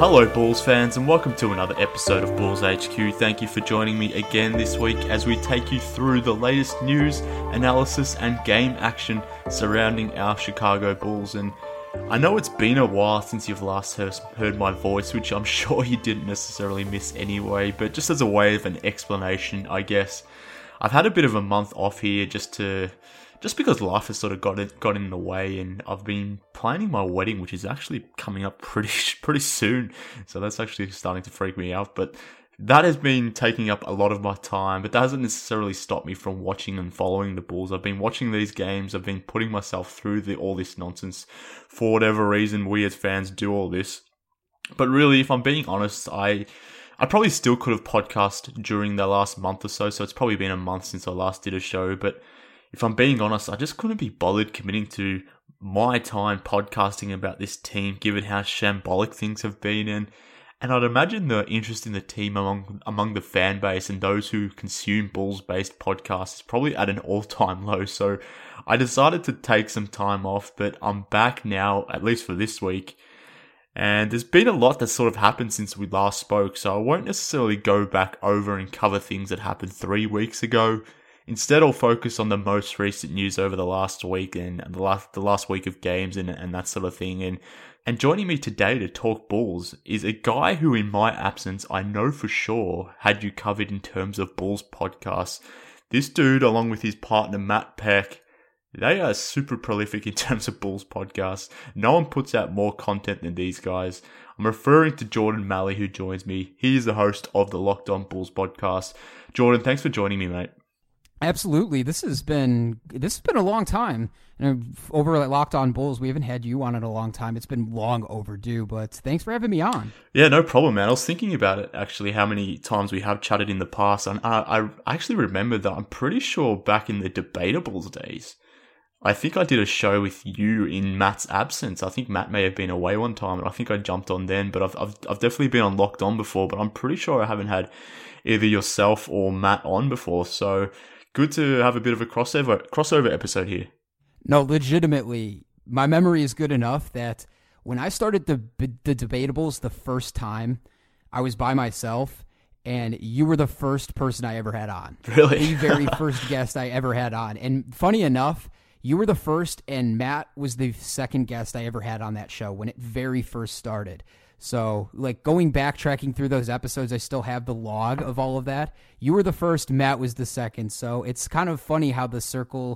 Hello Bulls fans and welcome to another episode of Bulls HQ. Thank you for joining me again this week as we take you through the latest news, analysis and game action surrounding our Chicago Bulls. And I know it's been a while since you've last heard my voice, which I'm sure you didn't necessarily miss anyway, but just as a way of an explanation, I guess, I've had a bit of a month off here just because life has sort of got in the way, and I've been planning my wedding, which is actually coming up pretty soon. So that's actually starting to freak me out. But that has been taking up a lot of my time, but that hasn't necessarily stopped me from watching and following the Bulls. I've been watching these games. I've been putting myself through all this nonsense. For whatever reason, we as fans do all this. But really, if I'm being honest, I probably still could have podcast during the last month or so. So it's probably been a month since I last did a show, but if I'm being honest, I just couldn't be bothered committing to my time podcasting about this team, given how shambolic things have been. And I'd imagine the interest in the team among the fan base and those who consume Bulls-based podcasts is probably at an all-time low. So I decided to take some time off, but I'm back now, at least for this week. And there's been a lot that's sort of happened since we last spoke, so I won't necessarily go back over and cover things that happened 3 weeks ago. Instead, I'll focus on the most recent news over the last week and the last week of games and that sort of thing. And joining me today to talk Bulls is a guy who, in my absence, I know for sure had you covered in terms of Bulls podcasts. This dude, along with his partner Matt Peck, they are super prolific in terms of Bulls podcasts. No one puts out more content than these guys. I'm referring to Jordan Malley, who joins me. He is the host of the Locked On Bulls podcast. Jordan, thanks for joining me, mate. Absolutely. This has been a long time. Over at Locked On Bulls, we haven't had you on in a long time. It's been long overdue, but thanks for having me on. Yeah, no problem, man. I was thinking about it, actually, how many times we have chatted in the past. And I actually remember that I'm pretty sure back in the Debatables days, I think I did a show with you in Matt's absence. I think Matt may have been away one time, and I think I jumped on then. But I've definitely been on Locked On before, but I'm pretty sure I haven't had either yourself or Matt on before. So good to have a bit of a crossover episode here. No, legitimately, my memory is good enough that when I started the Debatables the first time, I was by myself, and you were the first person I ever had on. Really? The very first guest I ever had on. And funny enough, you were the first, and Matt was the second guest I ever had on that show when it very first started. So, backtracking through those episodes, I still have the log of all of that. You were the first, Matt was the second. So it's kind of funny how the circle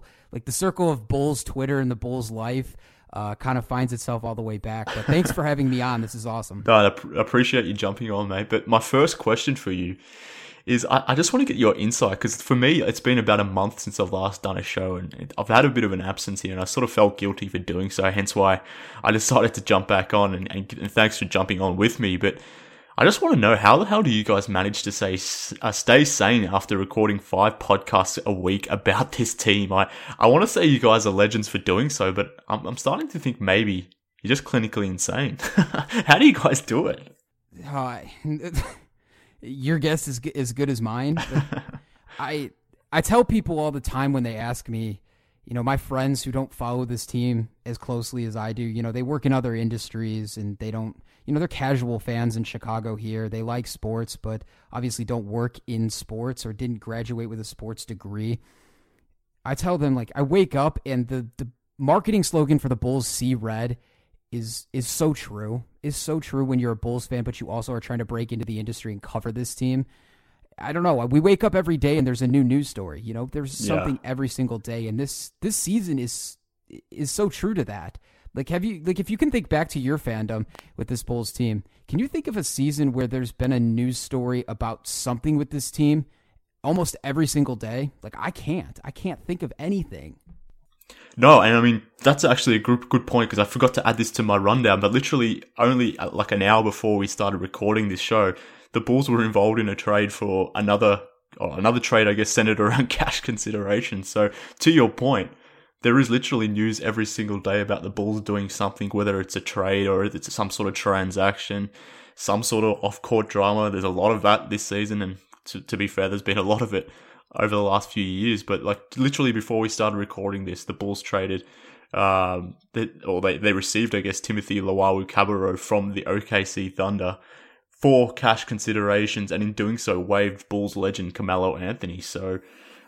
of Bulls Twitter and the Bulls life kind of finds itself all the way back. But thanks for having me on. This is awesome. No, I appreciate you jumping on, mate. But my first question for you is I just want to get your insight, because for me, it's been about a month since I've last done a show, and I've had a bit of an absence here, and I sort of felt guilty for doing so, hence why I decided to jump back on, and thanks for jumping on with me. But I just want to know, how the hell do you guys manage to stay sane after recording 5 podcasts a week about this team? I want to say you guys are legends for doing so, but I'm starting to think maybe you're just clinically insane. How do you guys do it? Your guess is as good as mine. I tell people all the time when they ask me, my friends who don't follow this team as closely as I do, they work in other industries and they don't, they're casual fans in Chicago here. They like sports, but obviously don't work in sports or didn't graduate with a sports degree. I tell them, I wake up and the marketing slogan for the Bulls, See Red, is so true. Is so true when you're a Bulls fan, but you also are trying to break into the industry and cover this team. I don't know. We wake up every day and there's a new news story. There's something every single day, and this season is so true to that. If you can think back to your fandom with this Bulls team, can you think of a season where there's been a news story about something with this team almost every single day? I can't think of anything. No, and I mean, that's actually a good point, because I forgot to add this to my rundown, but literally only an hour before we started recording this show, the Bulls were involved in a trade for another trade, I guess, centered around cash consideration. So to your point, there is literally news every single day about the Bulls doing something, whether it's a trade or it's some sort of transaction, some sort of off-court drama. There's a lot of that this season, and to be fair, there's been a lot of it over the last few years. But literally before we started recording this, the Bulls traded They received, I guess, Timothy Luwawu-Cabarrot from the OKC Thunder for cash considerations, and in doing so waived Bulls legend Carmelo Anthony. So,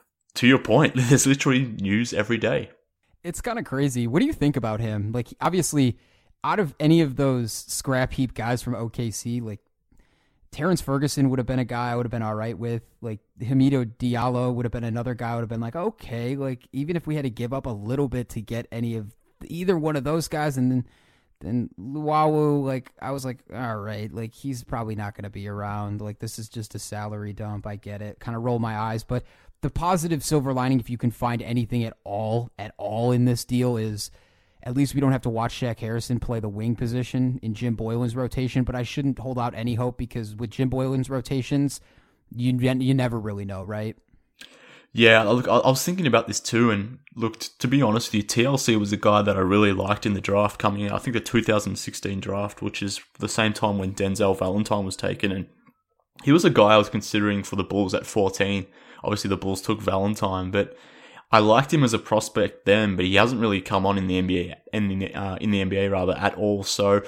to your point, there's literally news every day. It's kind of crazy. What do you think about him? Like, obviously, out of any of those scrap heap guys from OKC, like, Terrence Ferguson would have been a guy I would have been all right with. Like, Hamidou Diallo would have been another guy I would have been like, okay, like, even if we had to give up a little bit to get either one of those guys, and then Luwawu, like, I was like, all right, like, he's probably not going to be around. Like, this is just a salary dump. I get it. Kind of roll my eyes. But the positive silver lining, if you can find anything at all in this deal, is at least we don't have to watch Shaq Harrison play the wing position in Jim Boylen's rotation. But I shouldn't hold out any hope, because with Jim Boylen's rotations, you never really know, right? Yeah, look, I was thinking about this too, and look, to be honest with you, TLC was a guy that I really liked in the draft coming out. I think the 2016 draft, which is the same time when Denzel Valentine was taken, and he was a guy I was considering for the Bulls at 14. Obviously, the Bulls took Valentine, but I liked him as a prospect then, but he hasn't really come on in the NBA, in the NBA rather, at all. So,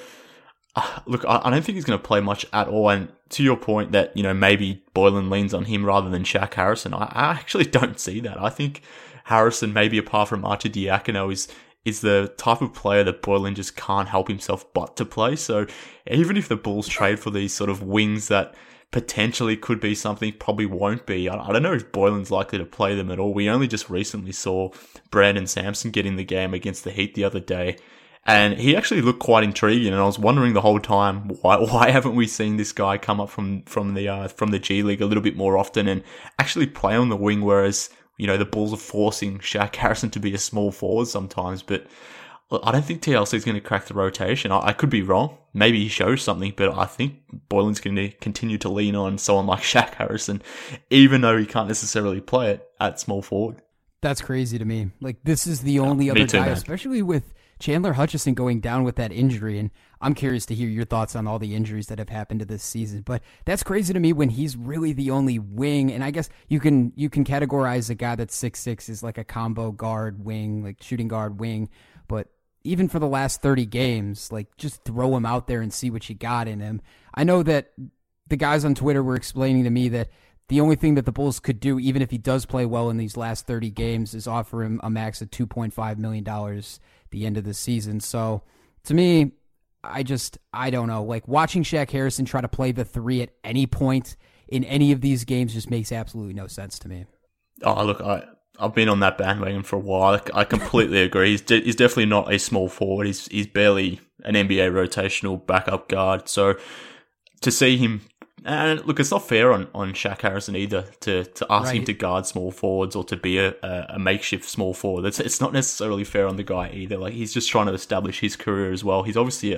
look, I don't think he's going to play much at all. And to your point that, you know, maybe Boylen leans on him rather than Shaq Harrison, I actually don't see that. I think Harrison, maybe apart from Arcidiacono, is the type of player that Boylen just can't help himself but to play. So even if the Bulls trade for these sort of wings that potentially could be something, probably won't be. I don't know if Boylen's likely to play them at all. We only just recently saw Brandon Sampson get in the game against the Heat the other day, and he actually looked quite intriguing. And I was wondering the whole time, why haven't we seen this guy come up from the G League a little bit more often and actually play on the wing? Whereas, you know, the Bulls are forcing Shaq Harrison to be a small forward sometimes, but I don't think TLC is going to crack the rotation. I could be wrong. Maybe he shows something, but I think Boylen's going to continue to lean on someone like Shaq Harrison, even though he can't necessarily play it at small forward. That's crazy to me. Like, this is the only other guy, man, especially with Chandler Hutchison going down with that injury. And I'm curious to hear your thoughts on all the injuries that have happened to this season. But that's crazy to me when he's really the only wing. And I guess you can categorize a guy that's 6'6" as like a combo guard wing, like shooting guard wing. But even for the last 30 games, like, just throw him out there and see what you got in him. I know that the guys on Twitter were explaining to me that the only thing that the Bulls could do, even if he does play well in these last 30 games, is offer him a max of $2.5 million at the end of the season. So, to me, I don't know. Like, watching Shaq Harrison try to play the three at any point in any of these games just makes absolutely no sense to me. Oh, look, I've been on that bandwagon for a while. I completely agree. He's definitely not a small forward. He's barely an NBA rotational backup guard. So to see him, and look, it's not fair on Shaq Harrison either to ask him to guard small forwards or to be a makeshift small forward. It's not necessarily fair on the guy either. Like, he's just trying to establish his career as well. He's obviously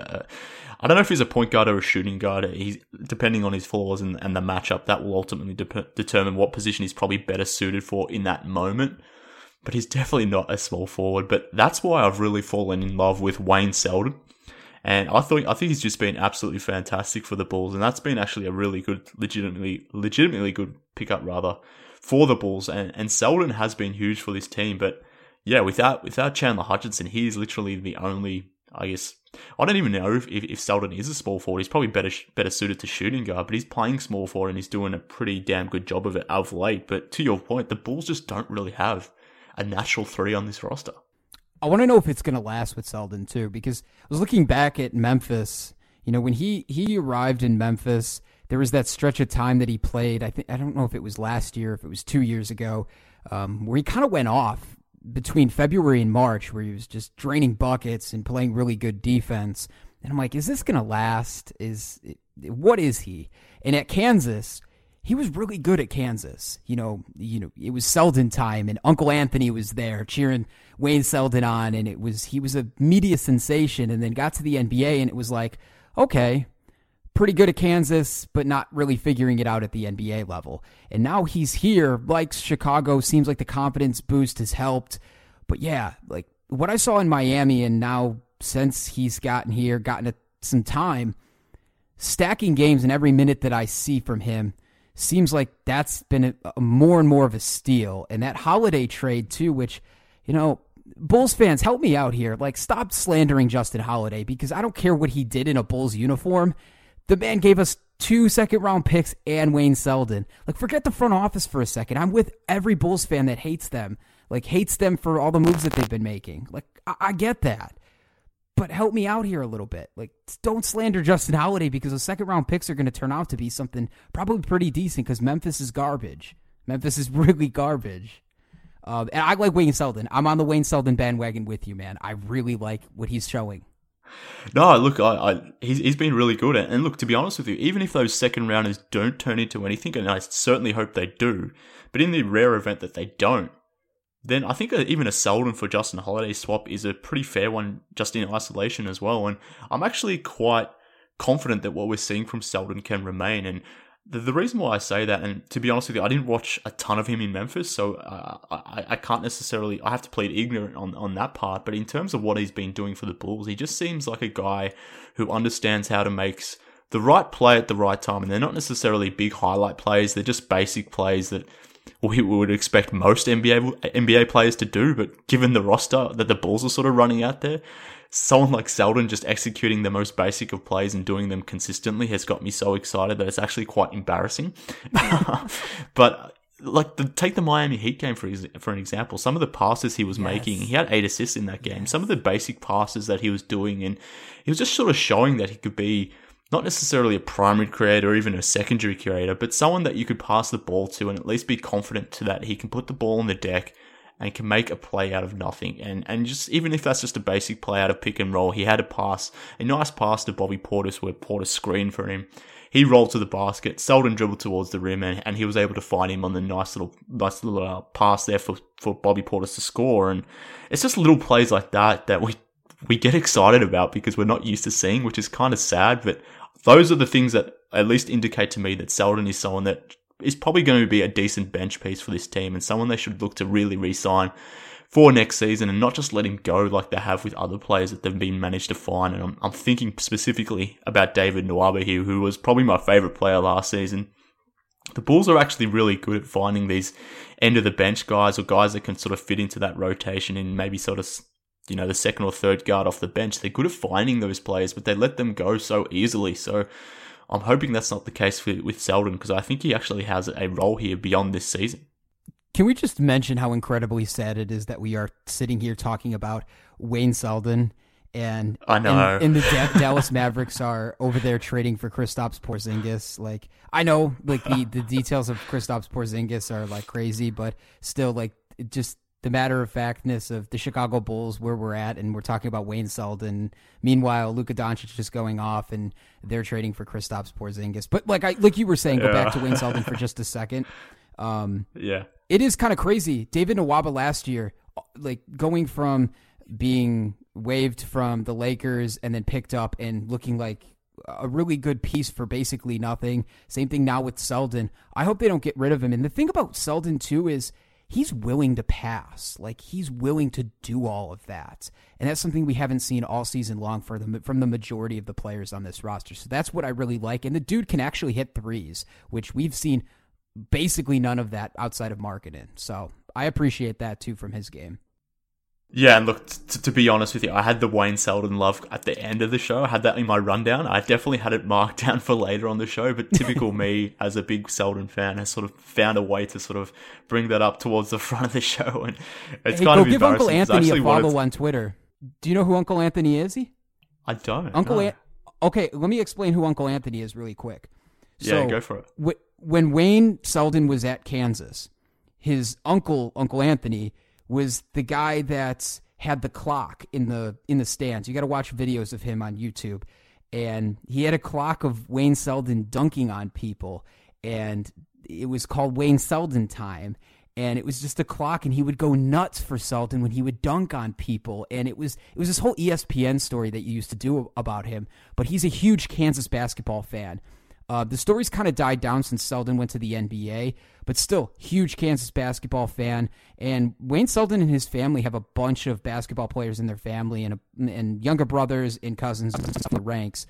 I don't know if he's a point guard or a shooting guard. He's depending on his flaws and the matchup, that will ultimately determine what position he's probably better suited for in that moment. But he's definitely not a small forward. But that's why I've really fallen in love with Wayne Selden. And I think he's just been absolutely fantastic for the Bulls, and that's been actually a really good, legitimately good pickup rather for the Bulls. And Selden has been huge for this team. But yeah, without Chandler Hutchison, he's literally the only, I guess, I don't even know if Selden is a small forward. He's probably better suited to shooting guard, but he's playing small forward and he's doing a pretty damn good job of it of late. But to your point, the Bulls just don't really have a natural three on this roster. I want to know if it's going to last with Selden too, because I was looking back at Memphis. You know, when he arrived in Memphis, there was that stretch of time that he played. I don't know if it was last year, if it was 2 years ago, where he kind of went off between February and March, where he was just draining buckets and playing really good defense. And I'm like, is this going to last? What is he? And at Kansas, he was really good at Kansas. You know, it was Selden time, and Uncle Anthony was there cheering Wayne Selden on, and he was a media sensation. And then got to the NBA, and it was like, okay, pretty good at Kansas, but not really figuring it out at the NBA level. And now he's here, like Chicago. Seems like the confidence boost has helped. But yeah, like what I saw in Miami, and now since he's gotten here, gotten some time, stacking games, and every minute that I see from him seems like that's been a more and more of a steal. And that Holiday trade too, which, you know, Bulls fans, help me out here. Like, stop slandering Justin Holiday, because I don't care what he did in a Bulls uniform. The man gave us 2 second-round picks and Wayne Selden. Like, forget the front office for a second. I'm with every Bulls fan that hates them. Like, hates them for all the moves that they've been making. Like, I get that. But help me out here a little bit. Like, don't slander Justin Holiday, because the second-round picks are going to turn out to be something probably pretty decent, because Memphis is garbage. Memphis is really garbage. And I like Wayne Selden. I'm on the Wayne Selden bandwagon with you, man. I really like what he's showing. No, look, he's been really good. And look, to be honest with you, even if those second rounders don't turn into anything, and I certainly hope they do, but in the rare event that they don't, then I think even a Selden for Justin Holiday swap is a pretty fair one just in isolation as well. And I'm actually quite confident that what we're seeing from Selden can remain. And the reason why I say that, and to be honest with you, I didn't watch a ton of him in Memphis, so I can't necessarily, I have to plead ignorant on that part, but in terms of what he's been doing for the Bulls, he just seems like a guy who understands how to make the right play at the right time, and they're not necessarily big highlight plays, they're just basic plays that we would expect most NBA players to do, but given the roster that the Bulls are sort of running out there, someone like Selden just executing the most basic of plays and doing them consistently has got me so excited that it's actually quite embarrassing. But like, take the Miami Heat game for an example. Some of the passes he was making, he had 8 assists in that game. Some of the basic passes that he was doing, and he was just sort of showing that he could be not necessarily a primary creator or even a secondary creator, but someone that you could pass the ball to and at least be confident to that he can put the ball on the deck and can make a play out of nothing. And just, even if that's just a basic play out of pick and roll, he had a nice pass to Bobby Portis where Portis screened for him. He rolled to the basket, Selden dribbled towards the rim, and he was able to find him on the nice little pass there for Bobby Portis to score. And it's just little plays like that we get excited about because we're not used to seeing, which is kind of sad. But those are the things that at least indicate to me that Selden is someone that is probably going to be a decent bench piece for this team and someone they should look to really re-sign for next season and not just let him go like they have with other players that they've been managed to find. And I'm thinking specifically about David Nwaba here, who was probably my favourite player last season. The Bulls are actually really good at finding these end-of-the-bench guys or guys that can sort of fit into that rotation in maybe sort of, you know, the second or third guard off the bench. They're good at finding those players, but they let them go so easily. So I'm hoping that's not the case with Selden, because I think he actually has a role here beyond this season. Can we just mention how incredibly sad it is that we are sitting here talking about Wayne Selden and I know. And the Dallas Mavericks are over there trading for Kristaps Porzingis. Like, I know, like, the details of Kristaps Porzingis are like crazy, but still, like, just the matter-of-factness of the Chicago Bulls, where we're at, and we're talking about Wayne Selden. Meanwhile, Luka Doncic is going off, and they're trading for Kristaps Porzingis. But like you were saying, go back to Wayne Selden for just a second. Yeah, it is kind of crazy. David Nwaba last year, like, going from being waived from the Lakers and then picked up and looking like a really good piece for basically nothing. Same thing now with Selden. I hope they don't get rid of him. And the thing about Selden too is, he's willing to pass. Like, he's willing to do all of that. And that's something we haven't seen all season long from the majority of the players on this roster. So that's what I really like. And the dude can actually hit threes, which we've seen basically none of that outside of Markkanen. So I appreciate that too from his game. Yeah, and look, to be honest with you, I had the Wayne Selden love at the end of the show. I had that in my rundown. I definitely had it marked down for later on the show, but typical me as a big Selden fan has sort of found a way to sort of bring that up towards the front of the show, and it's kind of embarrassing. Go give Uncle Anthony a follow on Twitter. Do you know who Uncle Anthony is? I don't. Okay, let me explain who Uncle Anthony is really quick. Yeah, go for it. When Wayne Selden was at Kansas, his Uncle Anthony was the guy that had the clock in the stands. You got to watch videos of him on YouTube. And he had a clock of Wayne Selden dunking on people, and it was called Wayne Selden time. And it was just a clock, and he would go nuts for Selden when he would dunk on people. And it was this whole ESPN story that you used to do about him. But he's a huge Kansas basketball fan. The story's kind of died down since Selden went to the NBA, but still, huge Kansas basketball fan. And Wayne Selden and his family have a bunch of basketball players in their family and younger brothers and cousins in the ranks.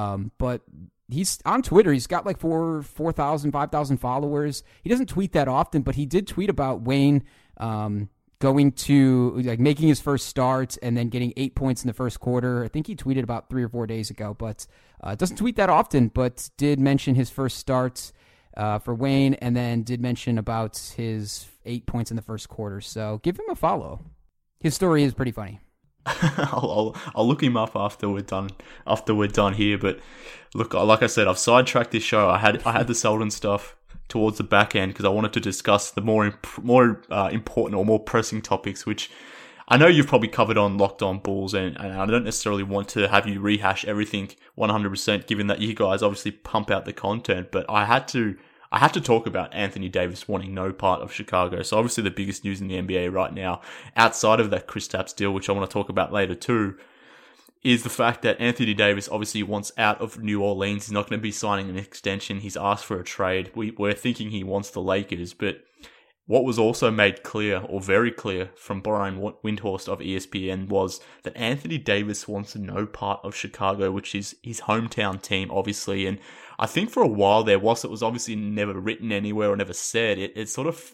But he's on Twitter. He's got like 4,000, 5,000 followers. He doesn't tweet that often, but he did tweet about Wayne going to like making his first start and then getting 8 points in the first quarter. I think he tweeted about 3 or 4 days ago, but doesn't tweet that often, but did mention his first start for Wayne, and then did mention about his 8 points in the first quarter. So give him a follow. His story is pretty funny. I'll look him up after we're done here. But look, like I said, I've sidetracked this show. I had the Selden stuff towards the back end because I wanted to discuss the more important or more pressing topics, which I know you've probably covered on Locked On Bulls, and I don't necessarily want to have you rehash everything 100%, given that you guys obviously pump out the content. But I had to talk about Anthony Davis wanting no part of Chicago. So obviously the biggest news in the NBA right now, outside of that Kristaps deal, which I want to talk about later too, is the fact that Anthony Davis obviously wants out of New Orleans. He's not going to be signing an extension. He's asked for a trade. We're thinking he wants the Lakers, but what was also made clear, or very clear, from Brian Windhorst of ESPN was that Anthony Davis wants no part of Chicago, which is his hometown team, obviously. And I think for a while there, whilst it was obviously never written anywhere or never said, it sort of,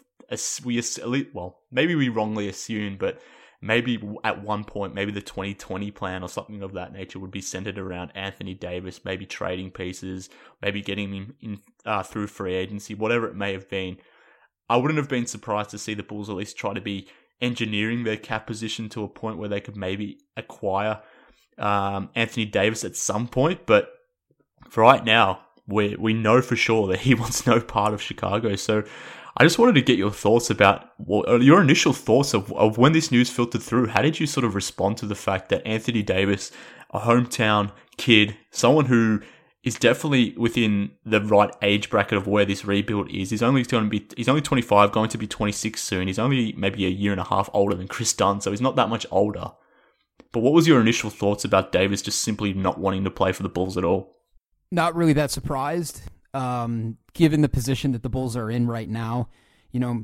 maybe we wrongly assumed, but maybe at one point, maybe the 2020 plan or something of that nature would be centered around Anthony Davis, maybe trading pieces, maybe getting him in through free agency, whatever it may have been. I wouldn't have been surprised to see the Bulls at least try to be engineering their cap position to a point where they could maybe acquire Anthony Davis at some point. But for right now, we know for sure that he wants no part of Chicago. So I just wanted to get your thoughts about your initial thoughts of when this news filtered through. How did you sort of respond to the fact that Anthony Davis, a hometown kid, someone who is definitely within the right age bracket of where this rebuild is. He's only 25, going to be 26 soon. He's only maybe a year and a half older than Chris Dunn, so he's not that much older. But what was your initial thoughts about Davis just simply not wanting to play for the Bulls at all? Not really that surprised, given the position that the Bulls are in right now. You know,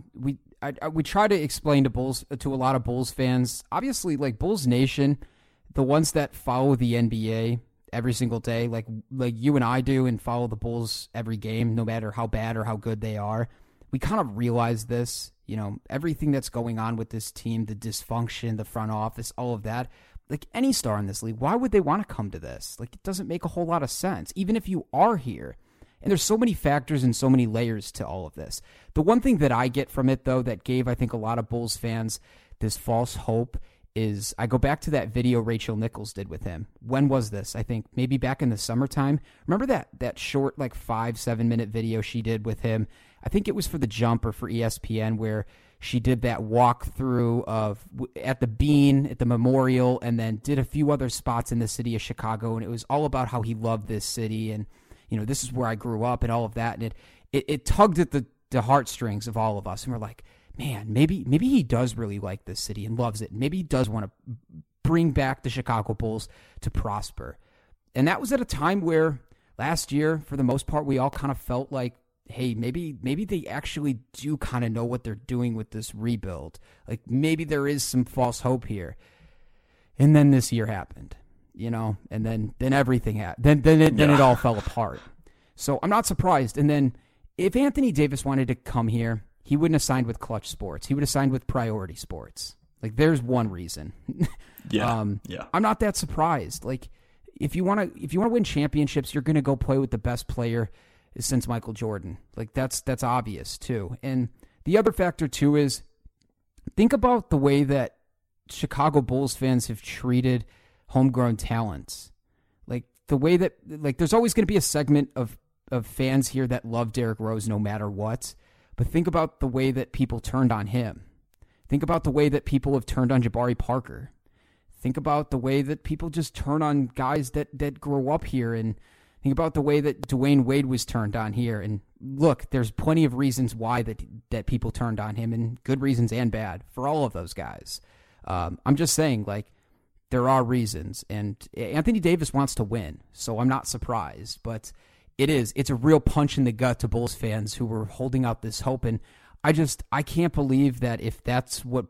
we try to explain to a lot of Bulls fans. Obviously, like Bulls Nation, the ones that follow the NBA every single day, like you and I do, and follow the Bulls every game, no matter how bad or how good they are. We kind of realize this, you know, everything that's going on with this team, the dysfunction, the front office, all of that. Like any star in this league, why would they want to come to this? Like it doesn't make a whole lot of sense, even if you are here. And there's so many factors and so many layers to all of this. The one thing that I get from it, though, that gave, I think, a lot of Bulls fans this false hope is I go back to that video Rachel Nichols did with him. When was this? I think maybe back in the summertime. Remember that short, like 5-7 minute video she did with him? I think it was for The Jump or for ESPN, where she did that walkthrough at the Bean, at the Memorial, and then did a few other spots in the city of Chicago. And it was all about how he loved this city. And, you know, this is where I grew up and all of that. And it tugged at the heartstrings of all of us. And we're like, man, maybe he does really like this city and loves it. Maybe he does want to bring back the Chicago Bulls to prosper. And that was at a time where last year, for the most part, we all kind of felt like, hey, maybe they actually do kind of know what they're doing with this rebuild. Like maybe there is some false hope here. And then this year happened, you know, and then everything happened. Then it all fell apart. So I'm not surprised. And then if Anthony Davis wanted to come here, he wouldn't have signed with Clutch Sports. He would have signed with Priority Sports. Like, there's one reason. Yeah. I'm not that surprised. Like, if you want to win championships, you're going to go play with the best player since Michael Jordan. Like, that's obvious too. And the other factor too is think about the way that Chicago Bulls fans have treated homegrown talents. Like the way that, like, there's always going to be a segment of fans here that love Derrick Rose no matter what. But think about the way that people turned on him. Think about the way that people have turned on Jabari Parker. Think about the way that people just turn on guys that grow up here. And think about the way that Dwayne Wade was turned on here. And look, there's plenty of reasons why that people turned on him, and good reasons and bad for all of those guys. I'm just saying, like, there are reasons. And Anthony Davis wants to win, so I'm not surprised. But it's a real punch in the gut to Bulls fans who were holding out this hope. And I can't believe that if that's what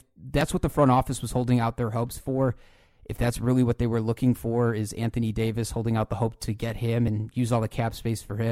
the front office was holding out their hopes for, if that's really what they were looking for, is Anthony Davis holding out the hope to get him and use all the cap space for him.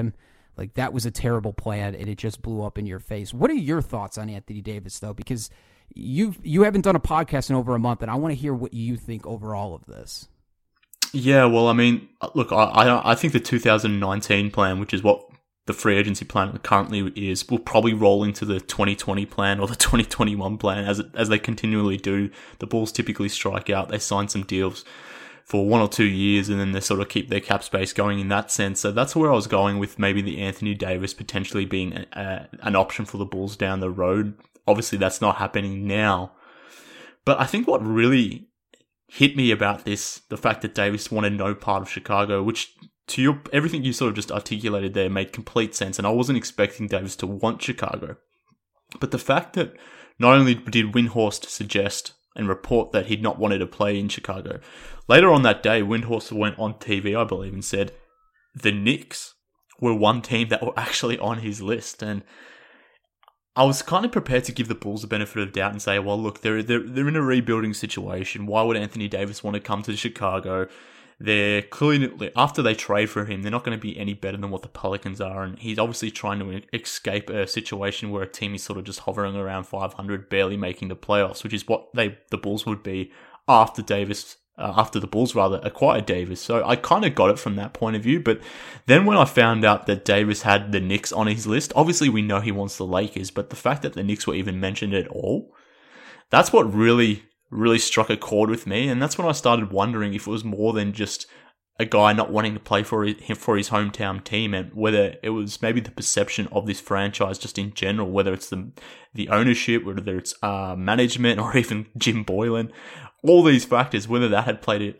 Like, that was a terrible plan, and it just blew up in your face. What are your thoughts on Anthony Davis, though? Because you haven't done a podcast in over a month, and I want to hear what you think overall of this. Yeah, well, I mean, look, I think the 2019 plan, which is what the free agency plan currently is, will probably roll into the 2020 plan or the 2021 plan as they continually do. The Bulls typically strike out. They sign some deals for 1 or 2 years, and then they sort of keep their cap space going in that sense. So that's where I was going with maybe the Anthony Davis potentially being an option for the Bulls down the road. Obviously, that's not happening now. But I think what really hit me about this, the fact that Davis wanted no part of Chicago, which to everything you sort of just articulated there made complete sense, and I wasn't expecting Davis to want Chicago. But the fact that not only did Windhorst suggest and report that he'd not wanted to play in Chicago, later on that day, Windhorst went on TV, I believe, and said the Knicks were one team that were actually on his list. And I was kind of prepared to give the Bulls the benefit of doubt and say, well, look, they're in a rebuilding situation. Why would Anthony Davis want to come to Chicago? They're clearly, after they trade for him, they're not going to be any better than what the Pelicans are. And he's obviously trying to escape a situation where a team is sort of just hovering around 500, barely making the playoffs, which is what the Bulls would be after the Bulls acquired Davis. So I kind of got it from that point of view. But then when I found out that Davis had the Knicks on his list, obviously we know he wants the Lakers, but the fact that the Knicks were even mentioned at all, that's what really struck a chord with me. And that's when I started wondering if it was more than just a guy not wanting to play for his hometown team, and whether it was maybe the perception of this franchise just in general, whether it's the ownership, whether it's management, or even Jim Boylan. All these factors, whether that had played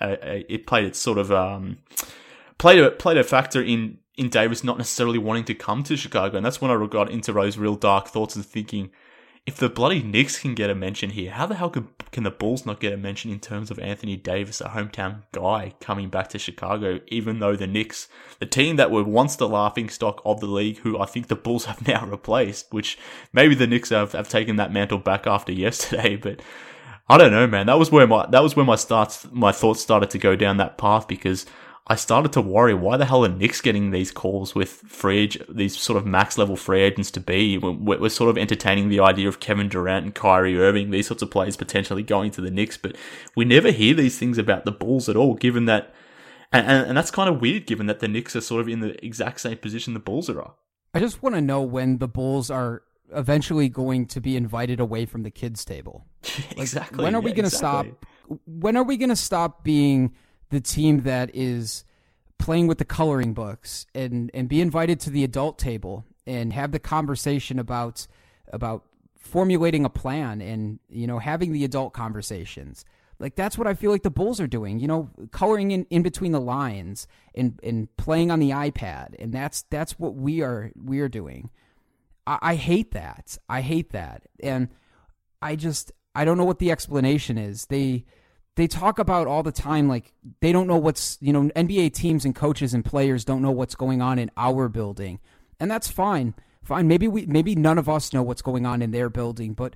a factor in Davis not necessarily wanting to come to Chicago. And that's when I got into those real dark thoughts and thinking, if the bloody Knicks can get a mention here, how the hell can the Bulls not get a mention in terms of Anthony Davis, a hometown guy, coming back to Chicago, even though the Knicks, the team that were once the laughingstock of the league, who I think the Bulls have now replaced, which maybe the Knicks have taken that mantle back after yesterday, but I don't know, man. That was where my thoughts started to go down that path, because I started to worry, why the hell are Knicks getting these calls with these sort of max level free agents to be? We're sort of entertaining the idea of Kevin Durant and Kyrie Irving, these sorts of players potentially going to the Knicks, but we never hear these things about the Bulls at all, given that, and that's kind of weird, given that the Knicks are sort of in the exact same position the Bulls are. I just want to know when the Bulls are eventually going to be invited away from the kids table. Exactly. When are we going to stop? When are we going to stop being the team that is playing with the coloring books and be invited to the adult table and have the conversation about formulating a plan and, having the adult conversations? Like, that's what I feel like the Bulls are doing, coloring in between the lines and playing on the iPad. And that's what we are doing. I hate that. And I don't know what the explanation is. They talk about all the time, like, they don't know what's, NBA teams and coaches and players don't know what's going on in our building. And that's fine. Maybe none of us know what's going on in their building, but,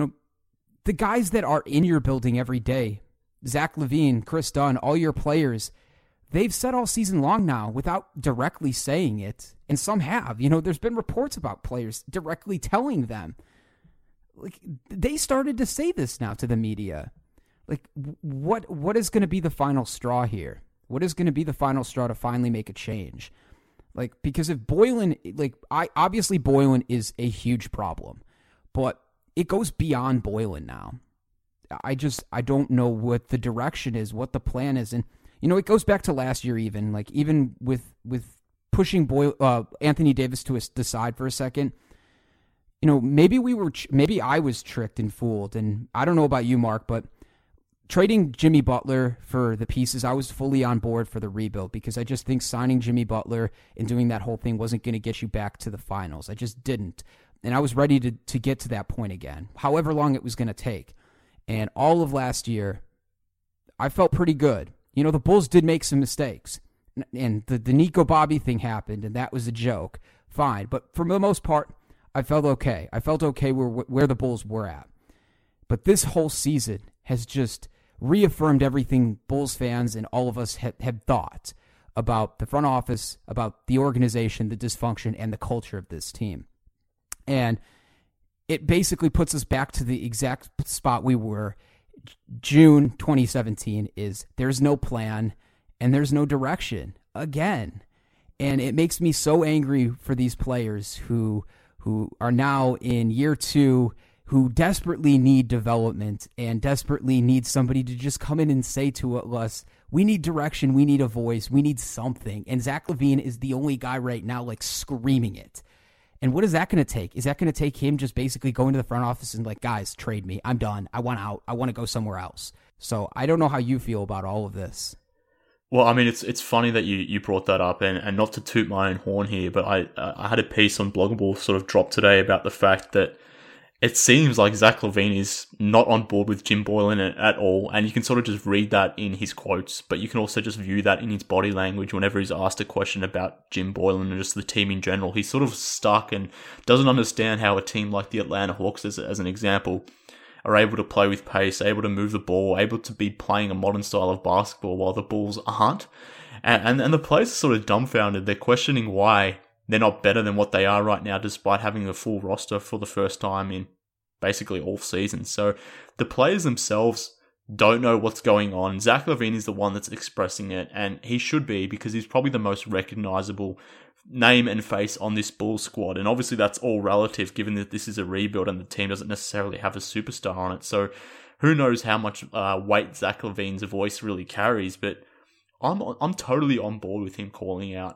the guys that are in your building every day, Zach LaVine, Chris Dunn, all your players, they've said all season long now without directly saying it. And some have, there's been reports about players directly telling them. Like, they started to say this now to the media. Like, what is going to be the final straw here? What is going to be the final straw to finally make a change? Like, because if Boylan, obviously Boylan is a huge problem, but it goes beyond Boylan now. I don't know what the direction is, what the plan is. And, it goes back to last year even with pushing Anthony Davis to the side for a second. Maybe I was tricked and fooled. And I don't know about you, Mark, but trading Jimmy Butler for the pieces, I was fully on board for the rebuild, because I just think signing Jimmy Butler and doing that whole thing wasn't going to get you back to the finals. I just didn't. And I was ready to get to that point again, however long it was going to take. And all of last year, I felt pretty good. The Bulls did make some mistakes. And the Nico Bobby thing happened, and that was a joke. Fine. But for the most part, I felt okay. I felt okay where the Bulls were at. But this whole season has just reaffirmed everything Bulls fans and all of us have thought. about the front office, about the organization, the dysfunction, and the culture of this team. And it basically puts us back to the exact spot we were June 2017 is there's no plan and there's no direction again. And it makes me so angry for these players who are now in year 2, who desperately need development and desperately need somebody to just come in and say to us, we need direction, we need a voice, we need something. And Zach LaVine is the only guy right now like screaming it. And what is that going to take? Is that going to take him just basically going to the front office and like, guys, trade me. I'm done. I want out. I want to go somewhere else. So I don't know how you feel about all of this. Well, I mean, it's funny that you brought that up, and not to toot my own horn here, but I had a piece on Bloggable sort of drop today about the fact that it seems like Zach LaVine is not on board with Jim Boylen at all, and you can sort of just read that in his quotes, but you can also just view that in his body language whenever he's asked a question about Jim Boylen and just the team in general. He's sort of stuck and doesn't understand how a team like the Atlanta Hawks, as an example, are able to play with pace, able to move the ball, able to be playing a modern style of basketball while the Bulls aren't. And the players are sort of dumbfounded. They're questioning why they're not better than what they are right now, despite having a full roster for the first time in basically all seasons. So the players themselves don't know what's going on. Zach LaVine is the one that's expressing it, and he should be, because he's probably the most recognizable name and face on this Bulls squad. And obviously that's all relative, given that this is a rebuild and the team doesn't necessarily have a superstar on it. So who knows how much weight Zach LaVine's voice really carries, but I'm totally on board with him calling out,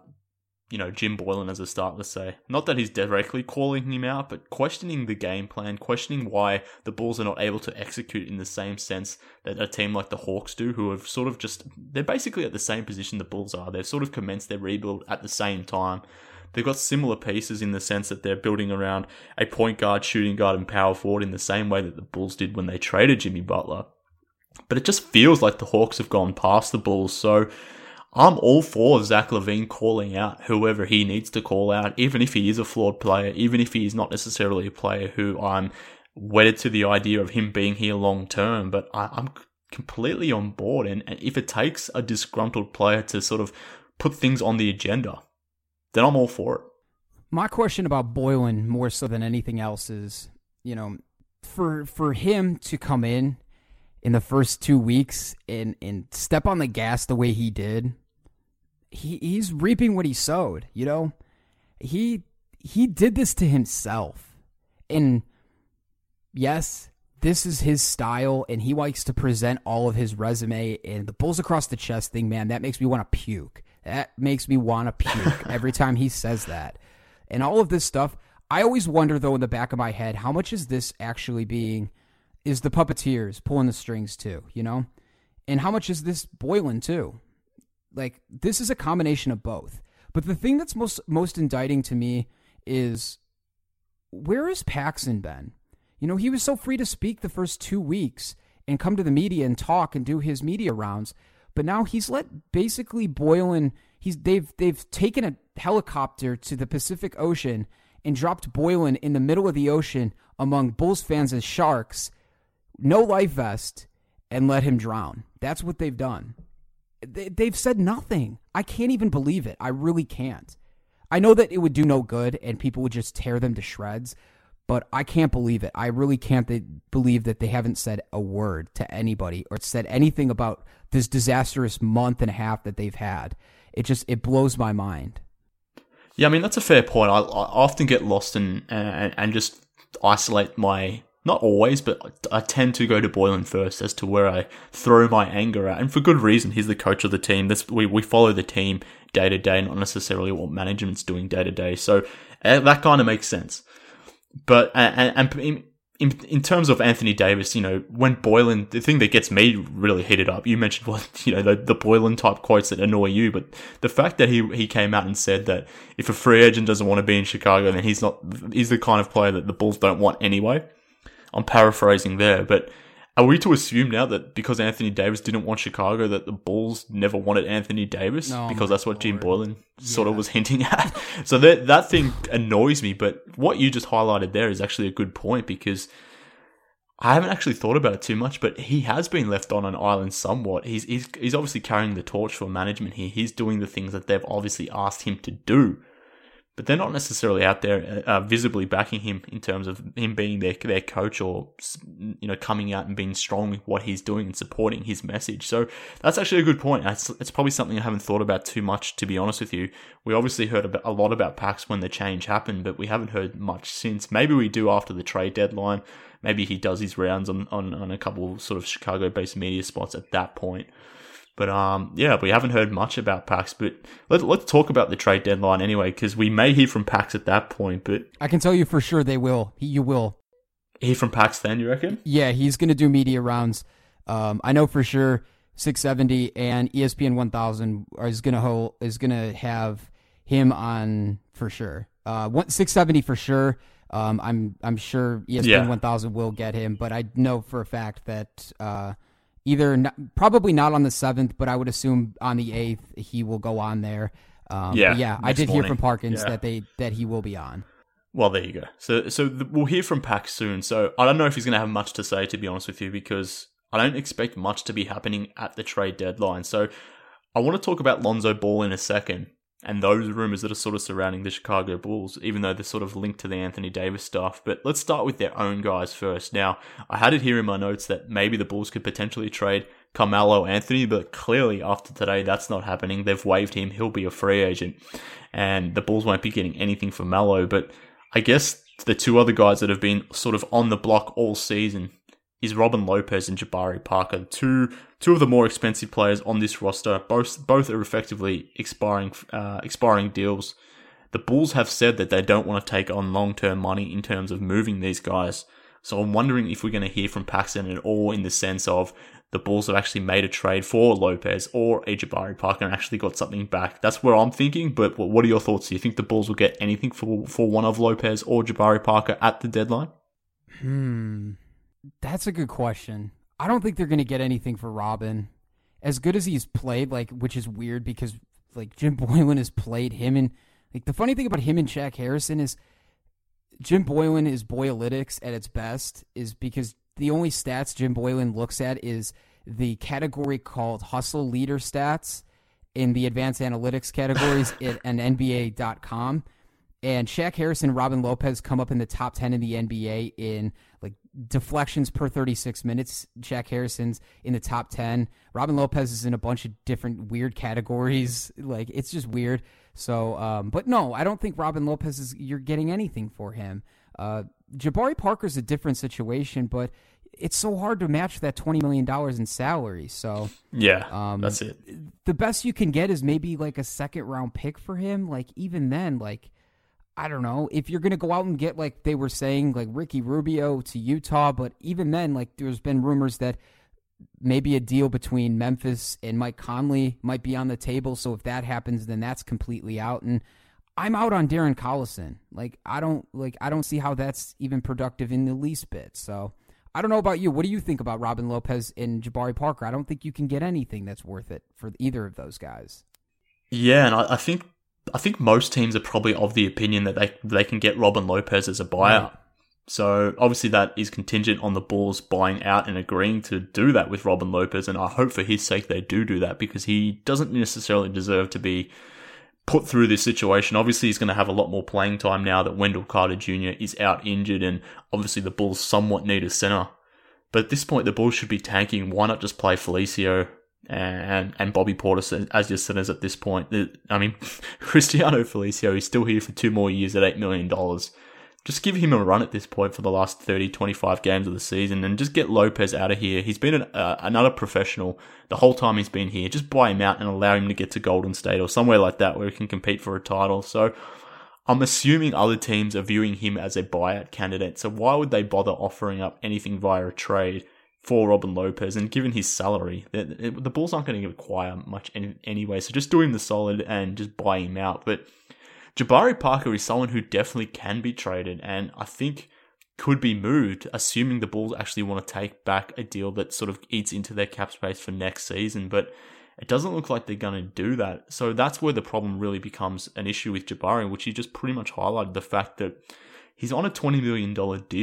Jim Boylen as a start, let's say. Not that he's directly calling him out, but questioning the game plan, questioning why the Bulls are not able to execute in the same sense that a team like the Hawks do, who have sort of they're basically at the same position the Bulls are. They've sort of commenced their rebuild at the same time. They've got similar pieces in the sense that they're building around a point guard, shooting guard, and power forward in the same way that the Bulls did when they traded Jimmy Butler. But it just feels like the Hawks have gone past the Bulls, so I'm all for Zach LaVine calling out whoever he needs to call out, even if he is a flawed player, even if he is not necessarily a player who I'm wedded to the idea of him being here long term. But I'm completely on board, and if it takes a disgruntled player to sort of put things on the agenda, then I'm all for it. My question about Boylen, more so than anything else, is, for him to come in the first 2 weeks and step on the gas the way he did, he's reaping what he sowed. He did this to himself, and yes, this is his style, and he likes to present all of his resume. And the Bulls across the chest thing, man, that makes me want to puke. That makes me want to puke every time he says that. And all of this stuff, I always wonder, though, in the back of my head, how much is this actually is the puppeteers pulling the strings too, And how much is this Boylen too? Like, this is a combination of both. But the thing that's most indicting to me is, where has Paxson been? He was so free to speak the first 2 weeks and come to the media and talk and do his media rounds. But now he's let basically Boylen, they've taken a helicopter to the Pacific Ocean and dropped Boylen in the middle of the ocean among Bulls fans as sharks, no life vest, and let him drown. That's what they've done. They've said nothing. I can't even believe it. I really can't. I know that it would do no good and people would just tear them to shreds, but I can't believe it. I really can't believe that they haven't said a word to anybody or said anything about this disastrous month and a half that they've had. It blows my mind. Yeah, I mean, that's a fair point. I often get lost and just isolate my... Not always, but I tend to go to Boylen first as to where I throw my anger at. And for good reason. He's the coach of the team. We follow the team day to day, not necessarily what management's doing day to day. So that kind of makes sense. But in terms of Anthony Davis, when Boylen, the thing that gets me really heated up, you mentioned the Boylen type quotes that annoy you, but the fact that he came out and said that if a free agent doesn't want to be in Chicago, then he's the kind of player that the Bulls don't want anyway. I'm paraphrasing there, but are we to assume now that because Anthony Davis didn't want Chicago, that the Bulls never wanted Anthony Davis? No, because that's what Jim Boylen sort of was hinting at. So that thing annoys me, but what you just highlighted there is actually a good point, because I haven't actually thought about it too much, but he has been left on an island somewhat. He's obviously carrying the torch for management here. He's doing the things that they've obviously asked him to do. But they're not necessarily out there visibly backing him in terms of him being their coach or, coming out and being strong with what he's doing and supporting his message. So that's actually a good point. It's probably something I haven't thought about too much, to be honest with you. We obviously heard a lot about Pax when the change happened, but we haven't heard much since. Maybe we do after the trade deadline. Maybe he does his rounds on a couple sort of Chicago-based media spots at that point. But we haven't heard much about Pax. But let's talk about the trade deadline anyway, because we may hear from Pax at that point. But I can tell you for sure they will. You will hear from Pax then, you reckon? Yeah, he's going to do media rounds. I know for sure 670 and ESPN 1000 is going to have him on for sure. 670 for sure. I'm sure ESPN 1000 will get him, but I know for a fact that probably not on the 7th, but I would assume on the 8th he will go on there. I did hear from Parkins that he will be on. Well, there you go. So we'll hear from Pax soon. So I don't know if he's going to have much to say, to be honest with you, because I don't expect much to be happening at the trade deadline. So I want to talk about Lonzo Ball in a second, and those rumors that are sort of surrounding the Chicago Bulls, even though they're sort of linked to the Anthony Davis stuff. But let's start with their own guys first. Now, I had it here in my notes that maybe the Bulls could potentially trade Carmelo Anthony, but clearly after today, that's not happening. They've waived him. He'll be a free agent, and the Bulls won't be getting anything for Melo. But I guess the two other guys that have been sort of on the block all season is Robin Lopez and Jabari Parker, two of the more expensive players on this roster. Both are effectively expiring deals. The Bulls have said that they don't want to take on long-term money in terms of moving these guys. So I'm wondering if we're going to hear from Paxson at all in the sense of the Bulls have actually made a trade for Lopez or a Jabari Parker and actually got something back. That's where I'm thinking, but what are your thoughts? Do you think the Bulls will get anything for one of Lopez or Jabari Parker at the deadline? That's a good question. I don't think they're going to get anything for Robin. As good as he's played, which is weird because Jim Boylen has played him, and the funny thing about him and Shaq Harrison is Jim Boylen is Boyalytics at its best, is because the only stats Jim Boylen looks at is the category called Hustle Leader Stats in the advanced analytics categories at NBA.com. And Shaq Harrison and Robin Lopez come up in the top 10 in the NBA in deflections per 36 minutes. Shaq Harrison's in the top 10. Robin Lopez is in a bunch of different weird categories. It's just weird. So, but no, I don't think Robin Lopez you're getting anything for him. Jabari Parker's a different situation, but it's so hard to match that $20 million in salary. So yeah, that's it. The best you can get is maybe a second round pick for him. Even then, I don't know if you're going to go out and get, they were saying, Ricky Rubio to Utah, but even then, there's been rumors that maybe a deal between Memphis and Mike Conley might be on the table. So if that happens, then that's completely out. And I'm out on Darren Collison. I don't see how that's even productive in the least bit. So I don't know about you. What do you think about Robin Lopez and Jabari Parker? I don't think you can get anything that's worth it for either of those guys. Yeah, and I think most teams are probably of the opinion that they can get Robin Lopez as a buyout. Right. So obviously that is contingent on the Bulls buying out and agreeing to do that with Robin Lopez, and I hope for his sake they do that because he doesn't necessarily deserve to be put through this situation. Obviously he's going to have a lot more playing time now that Wendell Carter Jr. is out injured, and obviously the Bulls somewhat need a center. But at this point the Bulls should be tanking. Why not just play Felicio and Bobby Portis as your centers at this point? I mean, Cristiano Felicio is still here for 2 more years at $8 million. Just give him a run at this point for the last 30, 25 games of the season and just get Lopez out of here. He's been another professional the whole time he's been here. Just buy him out and allow him to get to Golden State or somewhere like that where he can compete for a title. So I'm assuming other teams are viewing him as a buyout candidate. So why would they bother offering up anything via a trade for Robin Lopez? And given his salary, the Bulls aren't going to acquire much anyway. So just do him the solid and just buy him out. But Jabari Parker is someone who definitely can be traded and I think could be moved, assuming the Bulls actually want to take back a deal that sort of eats into their cap space for next season. But it doesn't look like they're going to do that. So that's where the problem really becomes an issue with Jabari, which he just pretty much highlighted the fact that he's on a $20 million deal.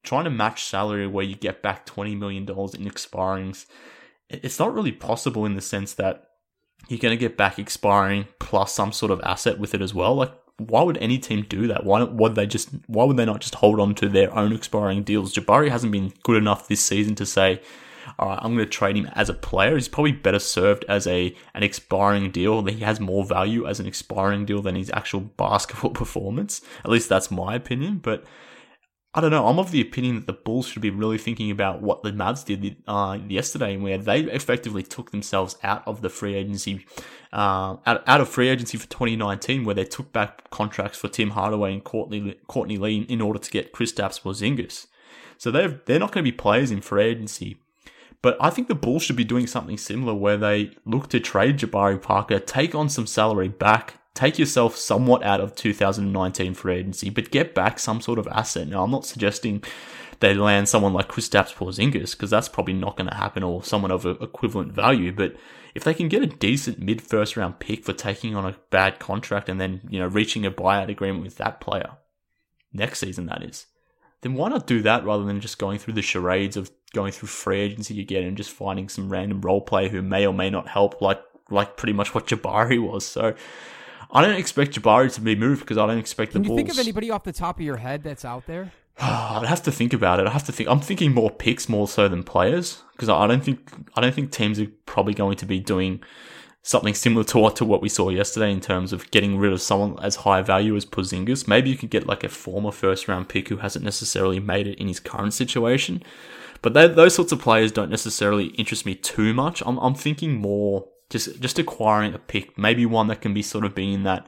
trying to match salary where you get back $20 million in expirings, it's not really possible in the sense that you're going to get back expiring plus some sort of asset with it as well. Like, why would any team do that? Why would they not just hold on to their own expiring deals? Jabari hasn't been good enough this season to say, all right, I'm going to trade him as a player. He's probably better served as an expiring deal. He has more value as an expiring deal than his actual basketball performance. At least that's my opinion. But I don't know. I'm of the opinion that the Bulls should be really thinking about what the Mavs did yesterday, where they effectively took themselves out of the free agency, out of free agency for 2019, where they took back contracts for Tim Hardaway and Courtney Lee in order to get Kristaps Porzingis. So they're not going to be players in free agency. But I think the Bulls should be doing something similar where they look to trade Jabari Parker, take on some salary back, take yourself somewhat out of 2019 free agency, but get back some sort of asset. Now, I'm not suggesting they land someone like Kristaps Porzingis, because that's probably not going to happen, or someone of equivalent value. But if they can get a decent mid-first round pick for taking on a bad contract and then, reaching a buyout agreement with that player, next season that is, then why not do that rather than just going through the charades of going through free agency again and just finding some random role player who may or may not help, like pretty much what Jabari was. So I don't expect Jabari to be moved because I don't expect the Bulls. Can you think of anybody off the top of your head that's out there? I'd have to think about it. I'm thinking more picks more so than players, because I don't think teams are probably going to be doing something similar to what we saw yesterday in terms of getting rid of someone as high value as Porzingis. Maybe you could get like a former first round pick who hasn't necessarily made it in his current situation. But those sorts of players don't necessarily interest me too much. I'm thinking more just acquiring a pick, maybe one that can be sort of being in that,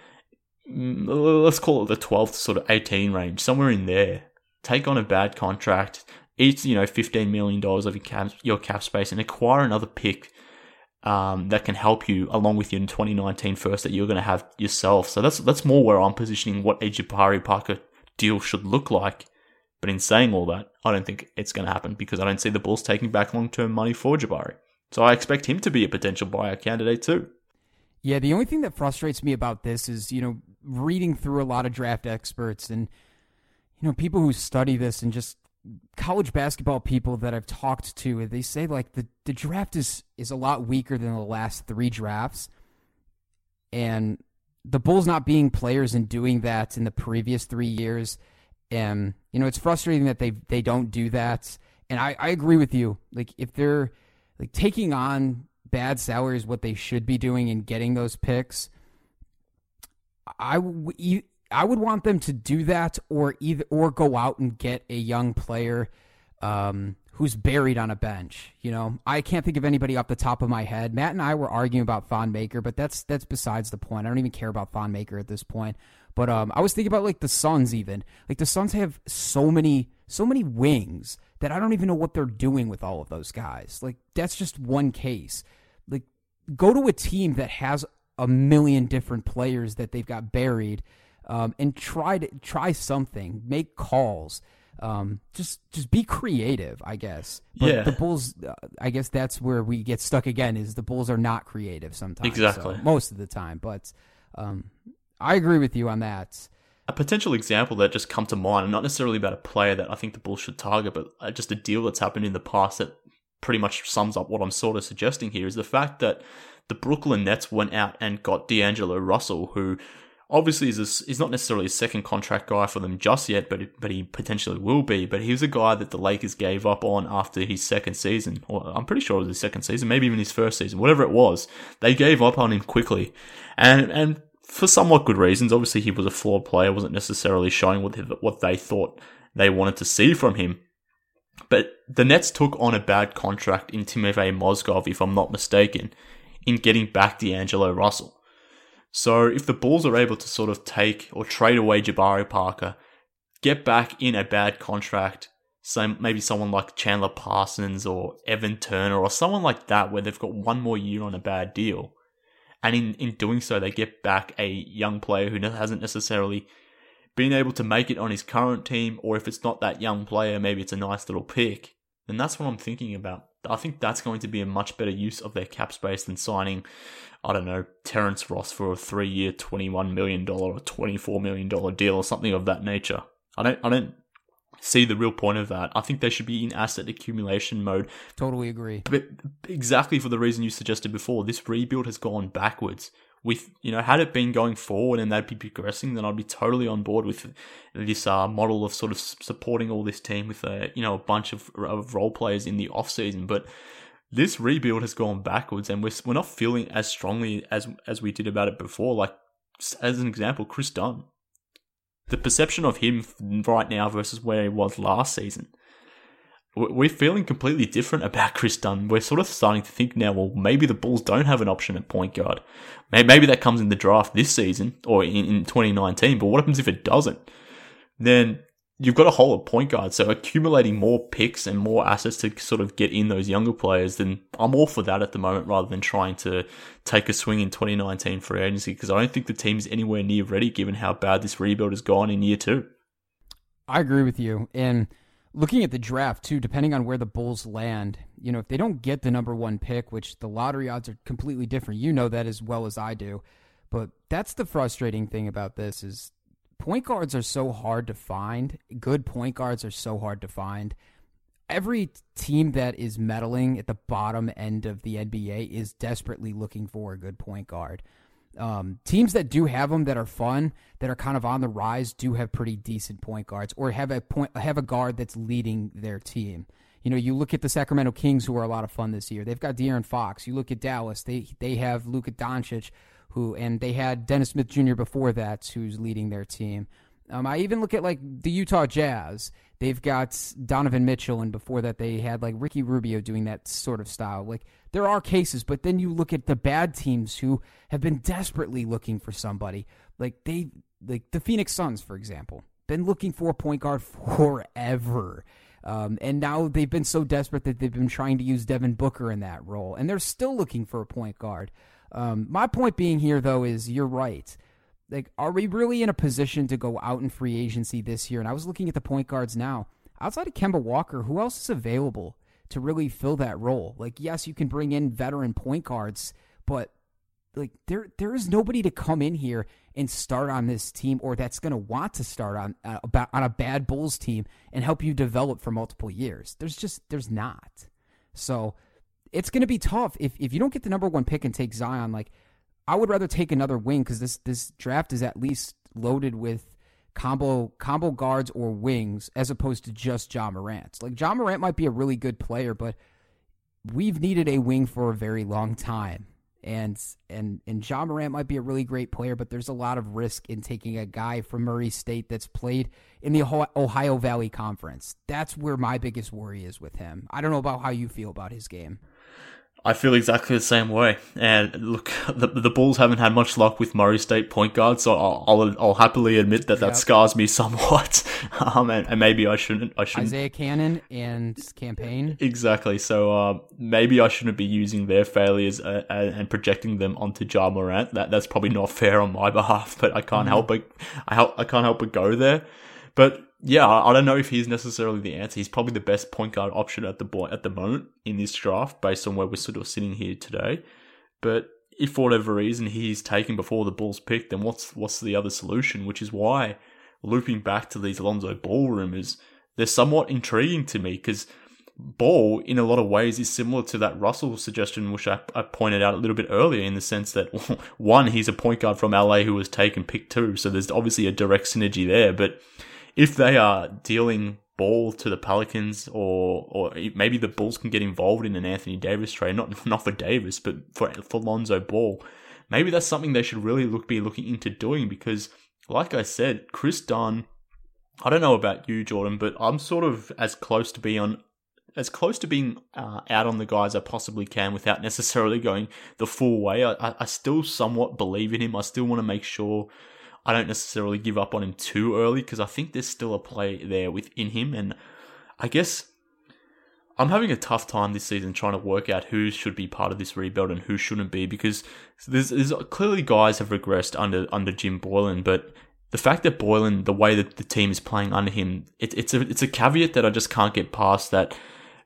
let's call it the 12 to sort of 18 range, somewhere in there. Take on a bad contract, eat $15 million of your cap space, and acquire another pick that can help you along with your 2019 first that you're going to have yourself. So that's more where I'm positioning what a Jabari Parker deal should look like. But in saying all that, I don't think it's going to happen because I don't see the Bulls taking back long-term money for Jabari. So I expect him to be a potential buyout candidate too. Yeah, the only thing that frustrates me about this is, reading through a lot of draft experts and, people who study this and just college basketball people that I've talked to, they say like the draft is a lot weaker than the last 3 drafts. And the Bulls not being players and doing that in the previous 3 years, and it's frustrating that they don't do that. And I agree with you. Like, if they're like taking on bad salaries, what they should be doing and getting those picks, I would want them to do that, or go out and get a young player who's buried on a bench. I can't think of anybody off the top of my head. Matt and I were arguing about Thon Maker, but that's besides the point. I don't even care about Thon Maker at this point. But I was thinking about like the Suns even. Like the Suns have so many wings that I don't even know what they're doing with all of those guys. Like, that's just one case. Like, go to a team that has a million different players that they've got buried, and try something. Make calls. Just be creative, I guess. But yeah. The Bulls, I guess that's where we get stuck again, is the Bulls are not creative sometimes. Exactly. So, most of the time. But I agree with you on that. A potential example that just come to mind, and not necessarily about a player that I think the Bulls should target, but just a deal that's happened in the past that pretty much sums up what I'm sort of suggesting here, is the fact that the Brooklyn Nets went out and got D'Angelo Russell, who obviously is not necessarily a second contract guy for them just yet, but he potentially will be. But he was a guy that the Lakers gave up on after his second season, or I'm pretty sure it was his second season, maybe even his first season, whatever it was. They gave up on him quickly, and for somewhat good reasons. Obviously, he was a flawed player, wasn't necessarily showing what they thought they wanted to see from him. But the Nets took on a bad contract in Timofey Mozgov, if I'm not mistaken, in getting back D'Angelo Russell. So if the Bulls are able to sort of take or trade away Jabari Parker, get back in a bad contract, so maybe someone like Chandler Parsons or Evan Turner or someone like that, where they've got one more year on a bad deal, and in doing so, they get back a young player who hasn't necessarily been able to make it on his current team, or if it's not that young player, maybe it's a nice little pick, then that's what I'm thinking about. I think that's going to be a much better use of their cap space than signing, I don't know, Terrence Ross for a 3-year, $21 million or $24 million deal or something of that nature. I don't see the real point of that. I think they should be in asset accumulation mode. Totally agree. But exactly for the reason you suggested before, this rebuild has gone backwards. With, had it been going forward and they'd be progressing, then I'd be totally on board with this model of sort of supporting all this team with a bunch of role players in the off season. But this rebuild has gone backwards, and we're not feeling as strongly as we did about it before. Like, as an example, Chris Dunn. The perception of him right now versus where he was last season, we're feeling completely different about Chris Dunn. We're sort of starting to think now, well, maybe the Bulls don't have an option at point guard. Maybe that comes in the draft this season or in 2019, but what happens if it doesn't? Then you've got a hole at point guard, so accumulating more picks and more assets to sort of get in those younger players, then I'm all for that at the moment rather than trying to take a swing in 2019 free agency, because I don't think the team's anywhere near ready given how bad this rebuild has gone in year 2. I agree with you. And looking at the draft, too, depending on where the Bulls land, if they don't get the number 1 pick, which the lottery odds are completely different, you know that as well as I do. But that's the frustrating thing about this is point guards are so hard to find. Good point guards are so hard to find. Every team that is meddling at the bottom end of the NBA is desperately looking for a good point guard. Teams that do have them that are fun, that are kind of on the rise, do have pretty decent point guards, or have a guard that's leading their team. You look at the Sacramento Kings, who are a lot of fun this year. They've got De'Aaron Fox. You look at Dallas, they have Luka Doncic, and they had Dennis Smith Jr. before that, who's leading their team. I even look at like the Utah Jazz. They've got Donovan Mitchell, and before that they had like Ricky Rubio doing that sort of style. Like, there are cases, but then you look at the bad teams who have been desperately looking for somebody. Like the Phoenix Suns, for example, been looking for a point guard forever. And now they've been so desperate that they've been trying to use Devin Booker in that role, and they're still looking for a point guard. My point being here, though, is you're right. Like, are we really in a position to go out in free agency this year? And I was looking at the point guards now. Outside of Kemba Walker, who else is available to really fill that role? Like, yes, you can bring in veteran point guards, but like there is nobody to come in here and start on this team, or that's going to want to start on a bad Bulls team and help you develop for multiple years. There's not. So it's going to be tough if you don't get the number 1 pick and take Zion. Like, I would rather take another wing, because this draft is at least loaded with combo guards or wings as opposed to just Ja Morant. Like, Ja Morant might be a really good player, but we've needed a wing for a very long time. And Ja Morant might be a really great player, but there's a lot of risk in taking a guy from Murray State that's played in the Ohio Valley Conference. That's where my biggest worry is with him. I don't know about how you feel about his game. I feel exactly the same way. And look, the Bulls haven't had much luck with Murray State point guards, so I'll happily admit that scars me somewhat. And maybe I shouldn't. Isaiah Cannon and Campaign. Exactly. So maybe I shouldn't be using their failures and projecting them onto Ja Morant. That's probably not fair on my behalf, but I can't help it. I can't help but go there. But yeah, I don't know if he's necessarily the answer. He's probably the best point guard option at the moment in this draft, based on where we're sort of sitting here today. But if for whatever reason he's taken before the Bulls pick, then what's the other solution? Which is why, looping back to these Lonzo Ball rumors, they're somewhat intriguing to me, because Ball, in a lot of ways, is similar to that Russell suggestion, which I pointed out a little bit earlier, in the sense that, one, he's a point guard from LA who was taken pick 2, so there's obviously a direct synergy there. But if they are dealing Ball to the Pelicans, or maybe the Bulls can get involved in an Anthony Davis trade, not for Davis, but for Lonzo Ball, maybe that's something they should really be looking into doing, because, like I said, Chris Dunn, I don't know about you, Jordan, but I'm sort of as close to being out on the guy as I possibly can without necessarily going the full way. I still somewhat believe in him. I still want to make sure I don't necessarily give up on him too early, because I think there's still a play there within him. And I guess I'm having a tough time this season trying to work out who should be part of this rebuild and who shouldn't be, because there's clearly guys have regressed under Jim Boylen, but the fact that Boylen, the way that the team is playing under him, it's a caveat that I just can't get past. That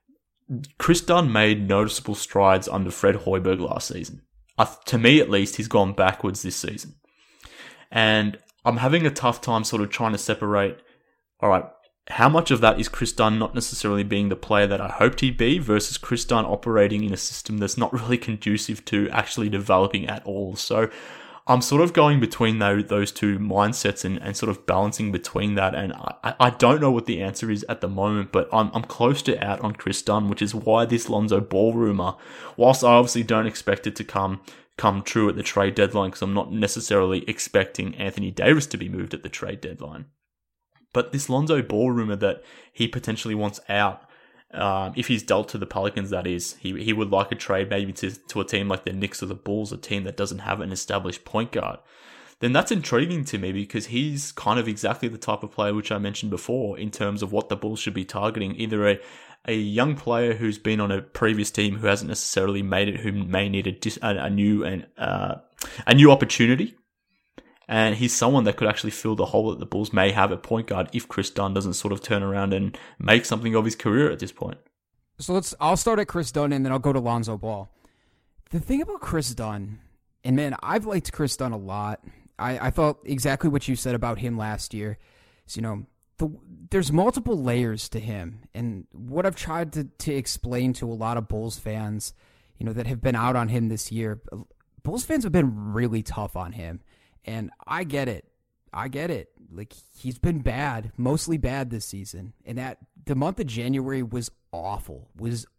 Chris Dunn made noticeable strides under Fred Hoiberg last season. To me, at least, he's gone backwards this season. And I'm having a tough time sort of trying to separate, all right, how much of that is Chris Dunn not necessarily being the player that I hoped he'd be versus Chris Dunn operating in a system that's not really conducive to actually developing at all? So I'm sort of going between those two mindsets and sort of balancing between that. And I don't know what the answer is at the moment, but I'm close to out on Chris Dunn, which is why this Lonzo Ball rumor, whilst I obviously don't expect it to come true at the trade deadline, because I'm not necessarily expecting Anthony Davis to be moved at the trade deadline. But this Lonzo Ball rumor that he potentially wants out, if he's dealt to the Pelicans, that is, he would like a trade maybe to a team like the Knicks or the Bulls, a team that doesn't have an established point guard, then that's intriguing to me because he's kind of exactly the type of player which I mentioned before in terms of what the Bulls should be targeting, either a young player who's been on a previous team who hasn't necessarily made it, who may need a new opportunity. And he's someone that could actually fill the hole that the Bulls may have at point guard if Chris Dunn doesn't sort of turn around and make something of his career at this point. So I'll start at Chris Dunn and then I'll go to Lonzo Ball. The thing about Chris Dunn, and man, I've liked Chris Dunn a lot. I thought exactly what you said about him last year. So, there's multiple layers to him. And what I've tried to explain to a lot of Bulls fans, that have been out on him this year, Bulls fans have been really tough on him. And I get it. Like, he's been bad, mostly bad this season. And that the month of January was awful.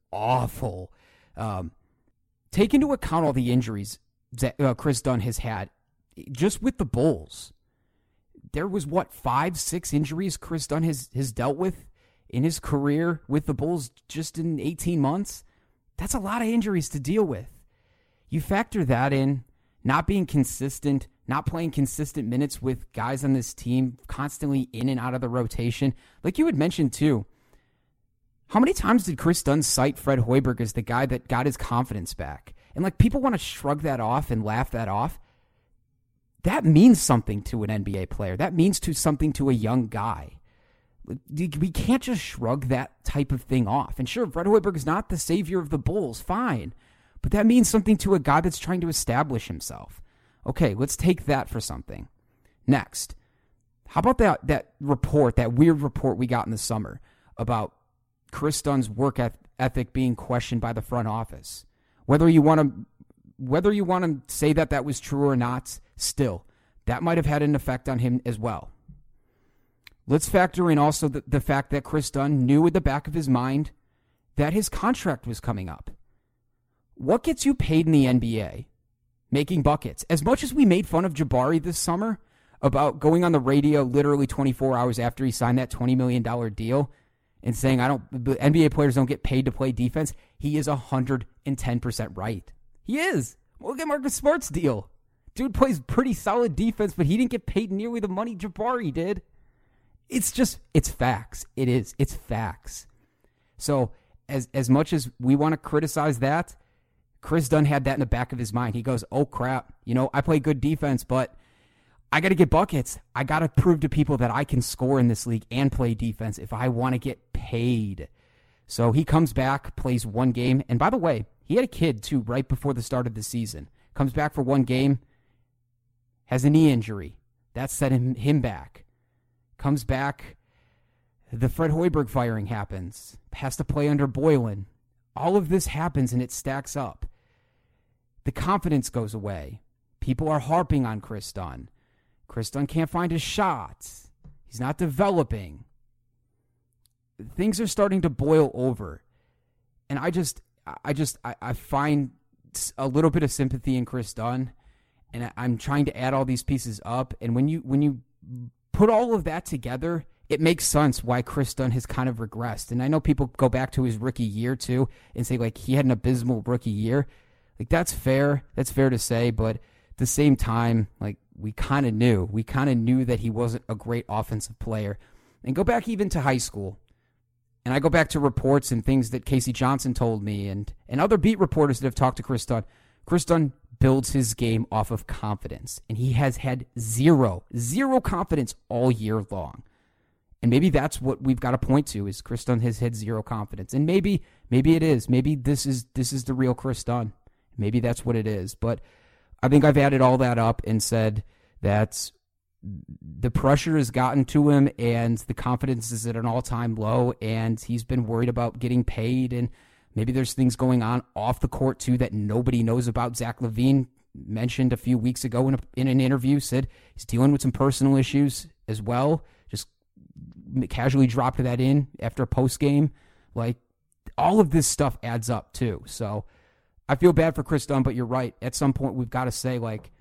Take into account all the injuries that Chris Dunn has had just with the Bulls. There was 5-6 injuries Chris Dunn has dealt with in his career with the Bulls just in 18 months. That's a lot of injuries to deal with. You factor that in, not being consistent, not playing consistent minutes with guys on this team, constantly in and out of the rotation. Like you had mentioned too, how many times did Chris Dunn cite Fred Hoiberg as the guy that got his confidence back? And like people want to shrug that off and laugh that off. That means something to an NBA player. That means something to a young guy. We can't just shrug that type of thing off. And sure, Fred Hoiberg is not the savior of the Bulls, fine. But that means something to a guy that's trying to establish himself. Okay, let's take that for something. Next, how about that report, that weird report we got in the summer about Chris Dunn's work ethic being questioned by the front office? Whether you want to say that was true or not, still, that might have had an effect on him as well. Let's factor in also the fact that Chris Dunn knew at the back of his mind that his contract was coming up. What gets you paid in the NBA? Making buckets. As much as we made fun of Jabari this summer about going on the radio literally 24 hours after he signed that $20 million deal and saying the NBA players don't get paid to play defense, he is 110% right. He is. Look at Marcus Smart's deal. Dude plays pretty solid defense, but he didn't get paid nearly the money Jabari did. It's facts. It is. It's facts. So as much as we want to criticize that, Chris Dunn had that in the back of his mind. He goes, oh, crap. I play good defense, but I got to get buckets. I got to prove to people that I can score in this league and play defense if I want to get paid. So he comes back, plays one game. And by the way, he had a kid, too, right before the start of the season. Comes back for one game, has a knee injury. That set him back. Comes back, the Fred Hoiberg firing happens. Has to play under Boylan. All of this happens and it stacks up. The confidence goes away. People are harping on Chris Dunn. Chris Dunn can't find his shots. He's not developing. Things are starting to boil over. And I find a little bit of sympathy in Chris Dunn. And I'm trying to add all these pieces up. And when you put all of that together, it makes sense why Chris Dunn has kind of regressed. And I know people go back to his rookie year too and say like he had an abysmal rookie year. Like that's fair. That's fair to say. But at the same time, like we kind of knew that he wasn't a great offensive player. And go back even to high school. And I go back to reports and things that Casey Johnson told me and other beat reporters that have talked to Chris Dunn. Chris Dunn builds his game off of confidence. And he has had zero confidence all year long. And maybe that's what we've got to point to is Chris Dunn has had zero confidence. And maybe it is. Maybe this is the real Chris Dunn. Maybe that's what it is. But I think I've added all that up and said that the pressure has gotten to him and the confidence is at an all-time low, and he's been worried about getting paid, and maybe there's things going on off the court too that nobody knows about. Zach LaVine mentioned a few weeks ago in an interview, said he's dealing with some personal issues as well. Just casually dropped that in after a post game. Like, all of this stuff adds up too. So I feel bad for Chris Dunn, but you're right. At some point, we've got to say, like,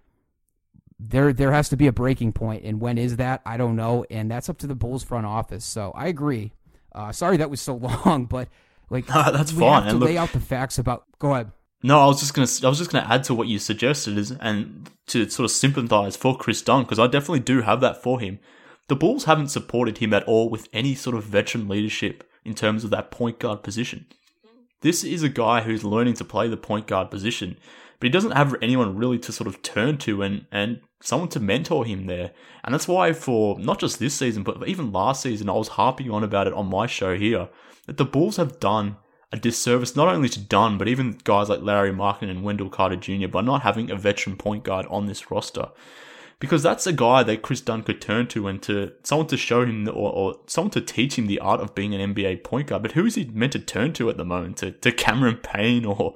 there has to be a breaking point, and when is that? I don't know, and that's up to the Bulls front office. So I agree. Sorry that was so long, but like, no, that's we fine. have to lay out the facts about. Go ahead. No, I was just gonna add to what you suggested and to sort of sympathise for Chris Dunn, because I definitely do have that for him. The Bulls haven't supported him at all with any sort of veteran leadership in terms of that point guard position. This is a guy who's learning to play the point guard position, but he doesn't have anyone really to sort of turn to and someone to mentor him there. And that's why for not just this season, but even last season, I was harping on about it on my show here, that the Bulls have done a disservice not only to Dunn, but even guys like Larry Markkinen and Wendell Carter Jr. by not having a veteran point guard on this roster. Because that's a guy that Chris Dunn could turn to and to someone to show him or someone to teach him the art of being an NBA point guard. But who is he meant to turn to at the moment? To Cameron Payne or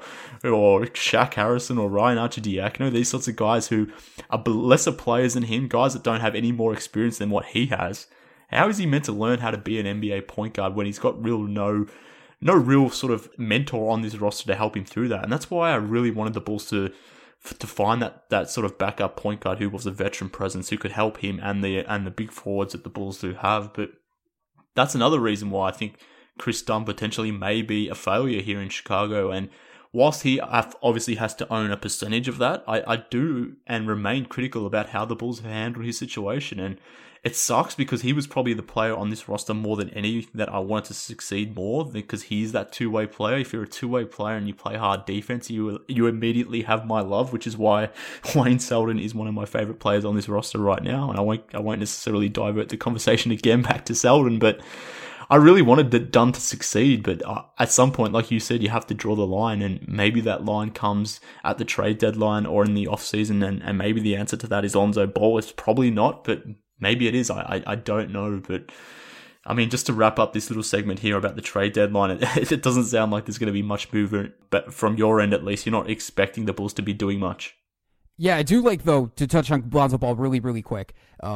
Shaq Harrison or Ryan Arcidiacono? These sorts of guys who are lesser players than him, guys that don't have any more experience than what he has. How is he meant to learn how to be an NBA point guard when he's got no real sort of mentor on this roster to help him through that? And that's why I really wanted the Bulls to find that sort of backup point guard who was a veteran presence who could help him and the big forwards that the Bulls do have. But that's another reason why I think Chris Dunn potentially may be a failure here in Chicago. And whilst he obviously has to own a percentage of that, I do and remain critical about how the Bulls have handled his situation. And it sucks because he was probably the player on this roster more than any that I wanted to succeed more, because he's that two-way player. If you're a two-way player and you play hard defense, you immediately have my love, which is why Wayne Selden is one of my favorite players on this roster right now. And I won't necessarily divert the conversation again back to Selden, but I really wanted Dunn to succeed. But at some point, like you said, you have to draw the line, and maybe that line comes at the trade deadline or in the offseason, and maybe the answer to that is Lonzo Ball. It's probably not, but maybe it is. I don't know. But I mean, just to wrap up this little segment here about the trade deadline, it doesn't sound like there's going to be much movement, but from your end at least, you're not expecting the Bulls to be doing much. Yeah, I do like, though, to touch on Lonzo Ball really, really quick.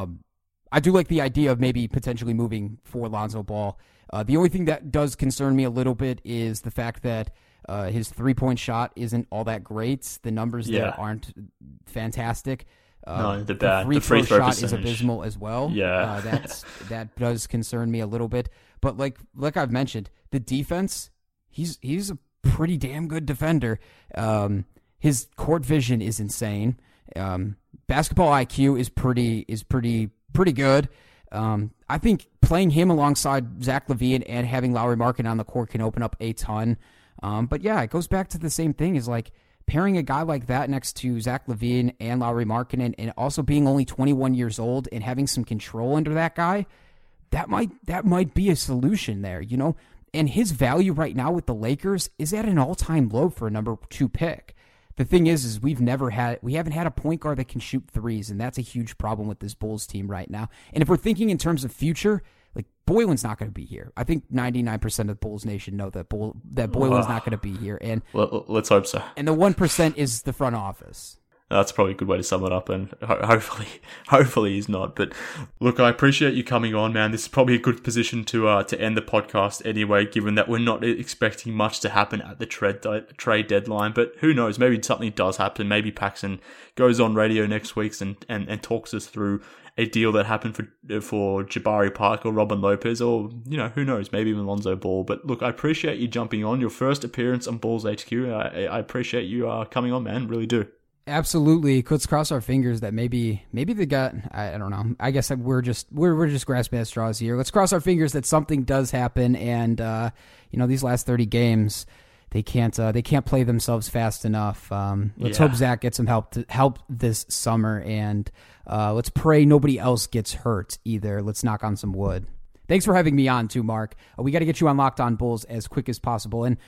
I do like the idea of maybe potentially moving for Lonzo Ball. The only thing that does concern me a little bit is the fact that his three-point shot isn't all that great. The numbers there aren't fantastic. No, they're bad. The free throw shot percentage is abysmal as well. Yeah. That does concern me a little bit. But like I've mentioned, the defense, he's a pretty damn good defender. His court vision is insane. Basketball IQ is pretty good. I think playing him alongside Zach LaVine and having Lauri Markkinen on the court can open up a ton. But yeah, it goes back to the same thing, is like pairing a guy like that next to Zach LaVine and Lauri Markkinen, and also being only 21 years old and having some control under that guy, that might be a solution there, you know? And his value right now with the Lakers is at an all-time low for a number 2 pick. The thing is we haven't had a point guard that can shoot threes, and that's a huge problem with this Bulls team right now. And if we're thinking in terms of future, like, Boylen's not going to be here. I think 99% of Bulls Nation know that Boylen's not going to be here. And well, let's hope so. And the 1% is the front office. That's probably a good way to sum it up, and hopefully he's not. But look, I appreciate you coming on, man. This is probably a good position to end the podcast anyway, given that we're not expecting much to happen at the trade deadline. But who knows? Maybe something does happen. Maybe Paxson goes on radio next week and talks us through a deal that happened for Jabari Park or Robin Lopez, or, you know, who knows? Maybe even Lonzo Ball. But look, I appreciate you jumping on. Your first appearance on Bulls HQ. I appreciate you coming on, man. Really do. Absolutely. Let's cross our fingers that maybe they got, I don't know. I guess we're just grasping at straws here. Let's cross our fingers that something does happen, and these last 30 games, they can't play themselves fast enough. Let's hope Zach gets some help this summer, and let's pray nobody else gets hurt either. Let's knock on some wood. Thanks for having me on too, Mark. We got to get you on Locked On Bulls as quick as possible. And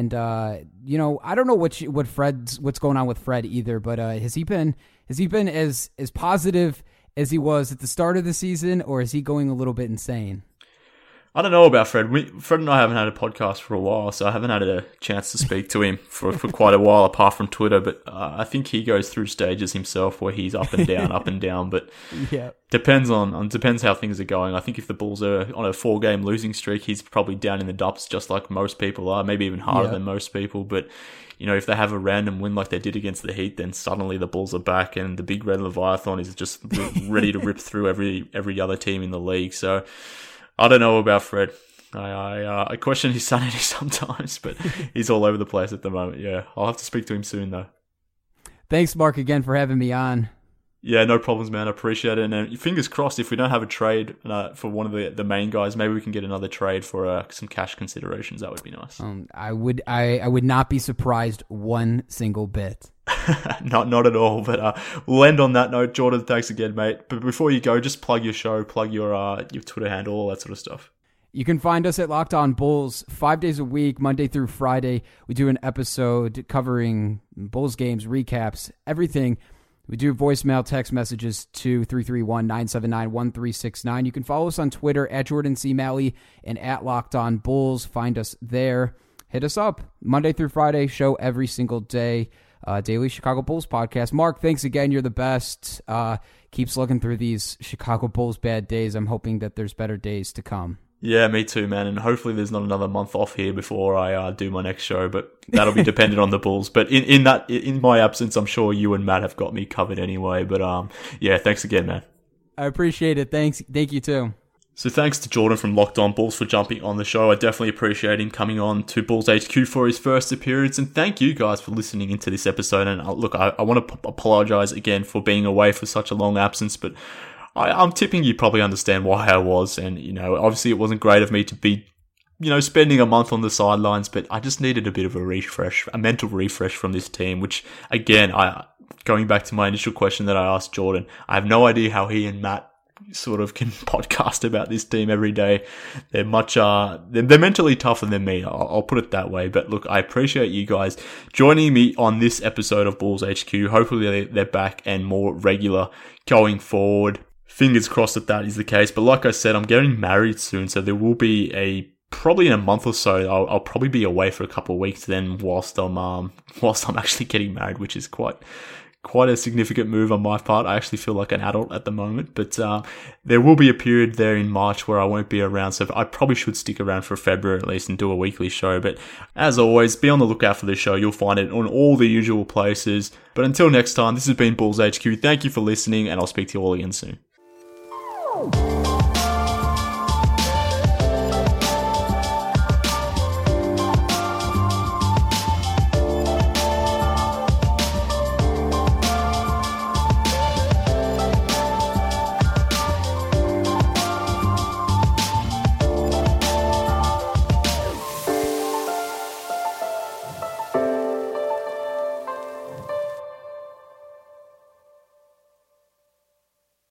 I don't know what's going on with Fred either, but has he been as positive as he was at the start of the season, or is he going a little bit insane? I don't know about Fred. Fred and I haven't had a podcast for a while, so I haven't had a chance to speak to him for quite a while, apart from Twitter. But I think he goes through stages himself where he's up and down, up and down. But yeah, depends how things are going. I think if the Bulls are on a 4-game losing streak, he's probably down in the dumps, just like most people are, maybe even harder than most people. But if they have a random win like they did against the Heat, then suddenly the Bulls are back, and the big red Leviathan is just ready to rip through every other team in the league. So I don't know about Fred. I question his sanity sometimes, but he's all over the place at the moment. Yeah, I'll have to speak to him soon, though. Thanks, Mark, again for having me on. Yeah, no problems, man. I appreciate it. And fingers crossed, if we don't have a trade for one of the main guys, maybe we can get another trade for some cash considerations. That would be nice. I would not be surprised one single bit. Not at all. But we'll end on that note. Jordan, thanks again, mate. But before you go, just plug your show, plug your Twitter handle, all that sort of stuff. You can find us at Locked On Bulls 5 days a week, Monday through Friday. We do an episode covering Bulls games, recaps, everything. We do voicemail, text messages to 331-979-1369. You can follow us on Twitter at Jordan C. Malley and at Locked On Bulls. Find us there. Hit us up. Monday through Friday, show every single day. Daily Chicago Bulls podcast. Mark, thanks again. You're the best. Keep slugging through these Chicago Bulls bad days. I'm hoping that there's better days to come. Yeah, me too, man. And hopefully there's not another month off here before I do my next show, but that'll be dependent on the Bulls. But in my absence, I'm sure you and Matt have got me covered anyway. But yeah, thanks again, man. I appreciate it. Thanks. Thank you too. So thanks to Jordan from Locked On Bulls for jumping on the show. I definitely appreciate him coming on to Bulls HQ for his first appearance. And thank you guys for listening into this episode. And look, I want to apologize again for being away for such a long absence, but I'm tipping you probably understand why I was. And, obviously it wasn't great of me to be, spending a month on the sidelines, but I just needed a bit of a refresh, a mental refresh from this team, which again, going back to my initial question that I asked Jordan, I have no idea how he and Matt sort of can podcast about this team every day. They're they're mentally tougher than me. I'll put it that way. But look, I appreciate you guys joining me on this episode of Bulls HQ. Hopefully they're back and more regular going forward. Fingers crossed that is the case. But like I said, I'm getting married soon, so there will be probably in a month or so, I'll probably be away for a couple of weeks then whilst I'm actually getting married, which is quite a significant move on my part. I actually feel like an adult at the moment, but there will be a period there in March where I won't be around, so I probably should stick around for February at least and do a weekly show. But as always, be on the lookout for the show. You'll find it on all the usual places. But until next time, this has been Bulls HQ. Thank you for listening, and I'll speak to you all again soon.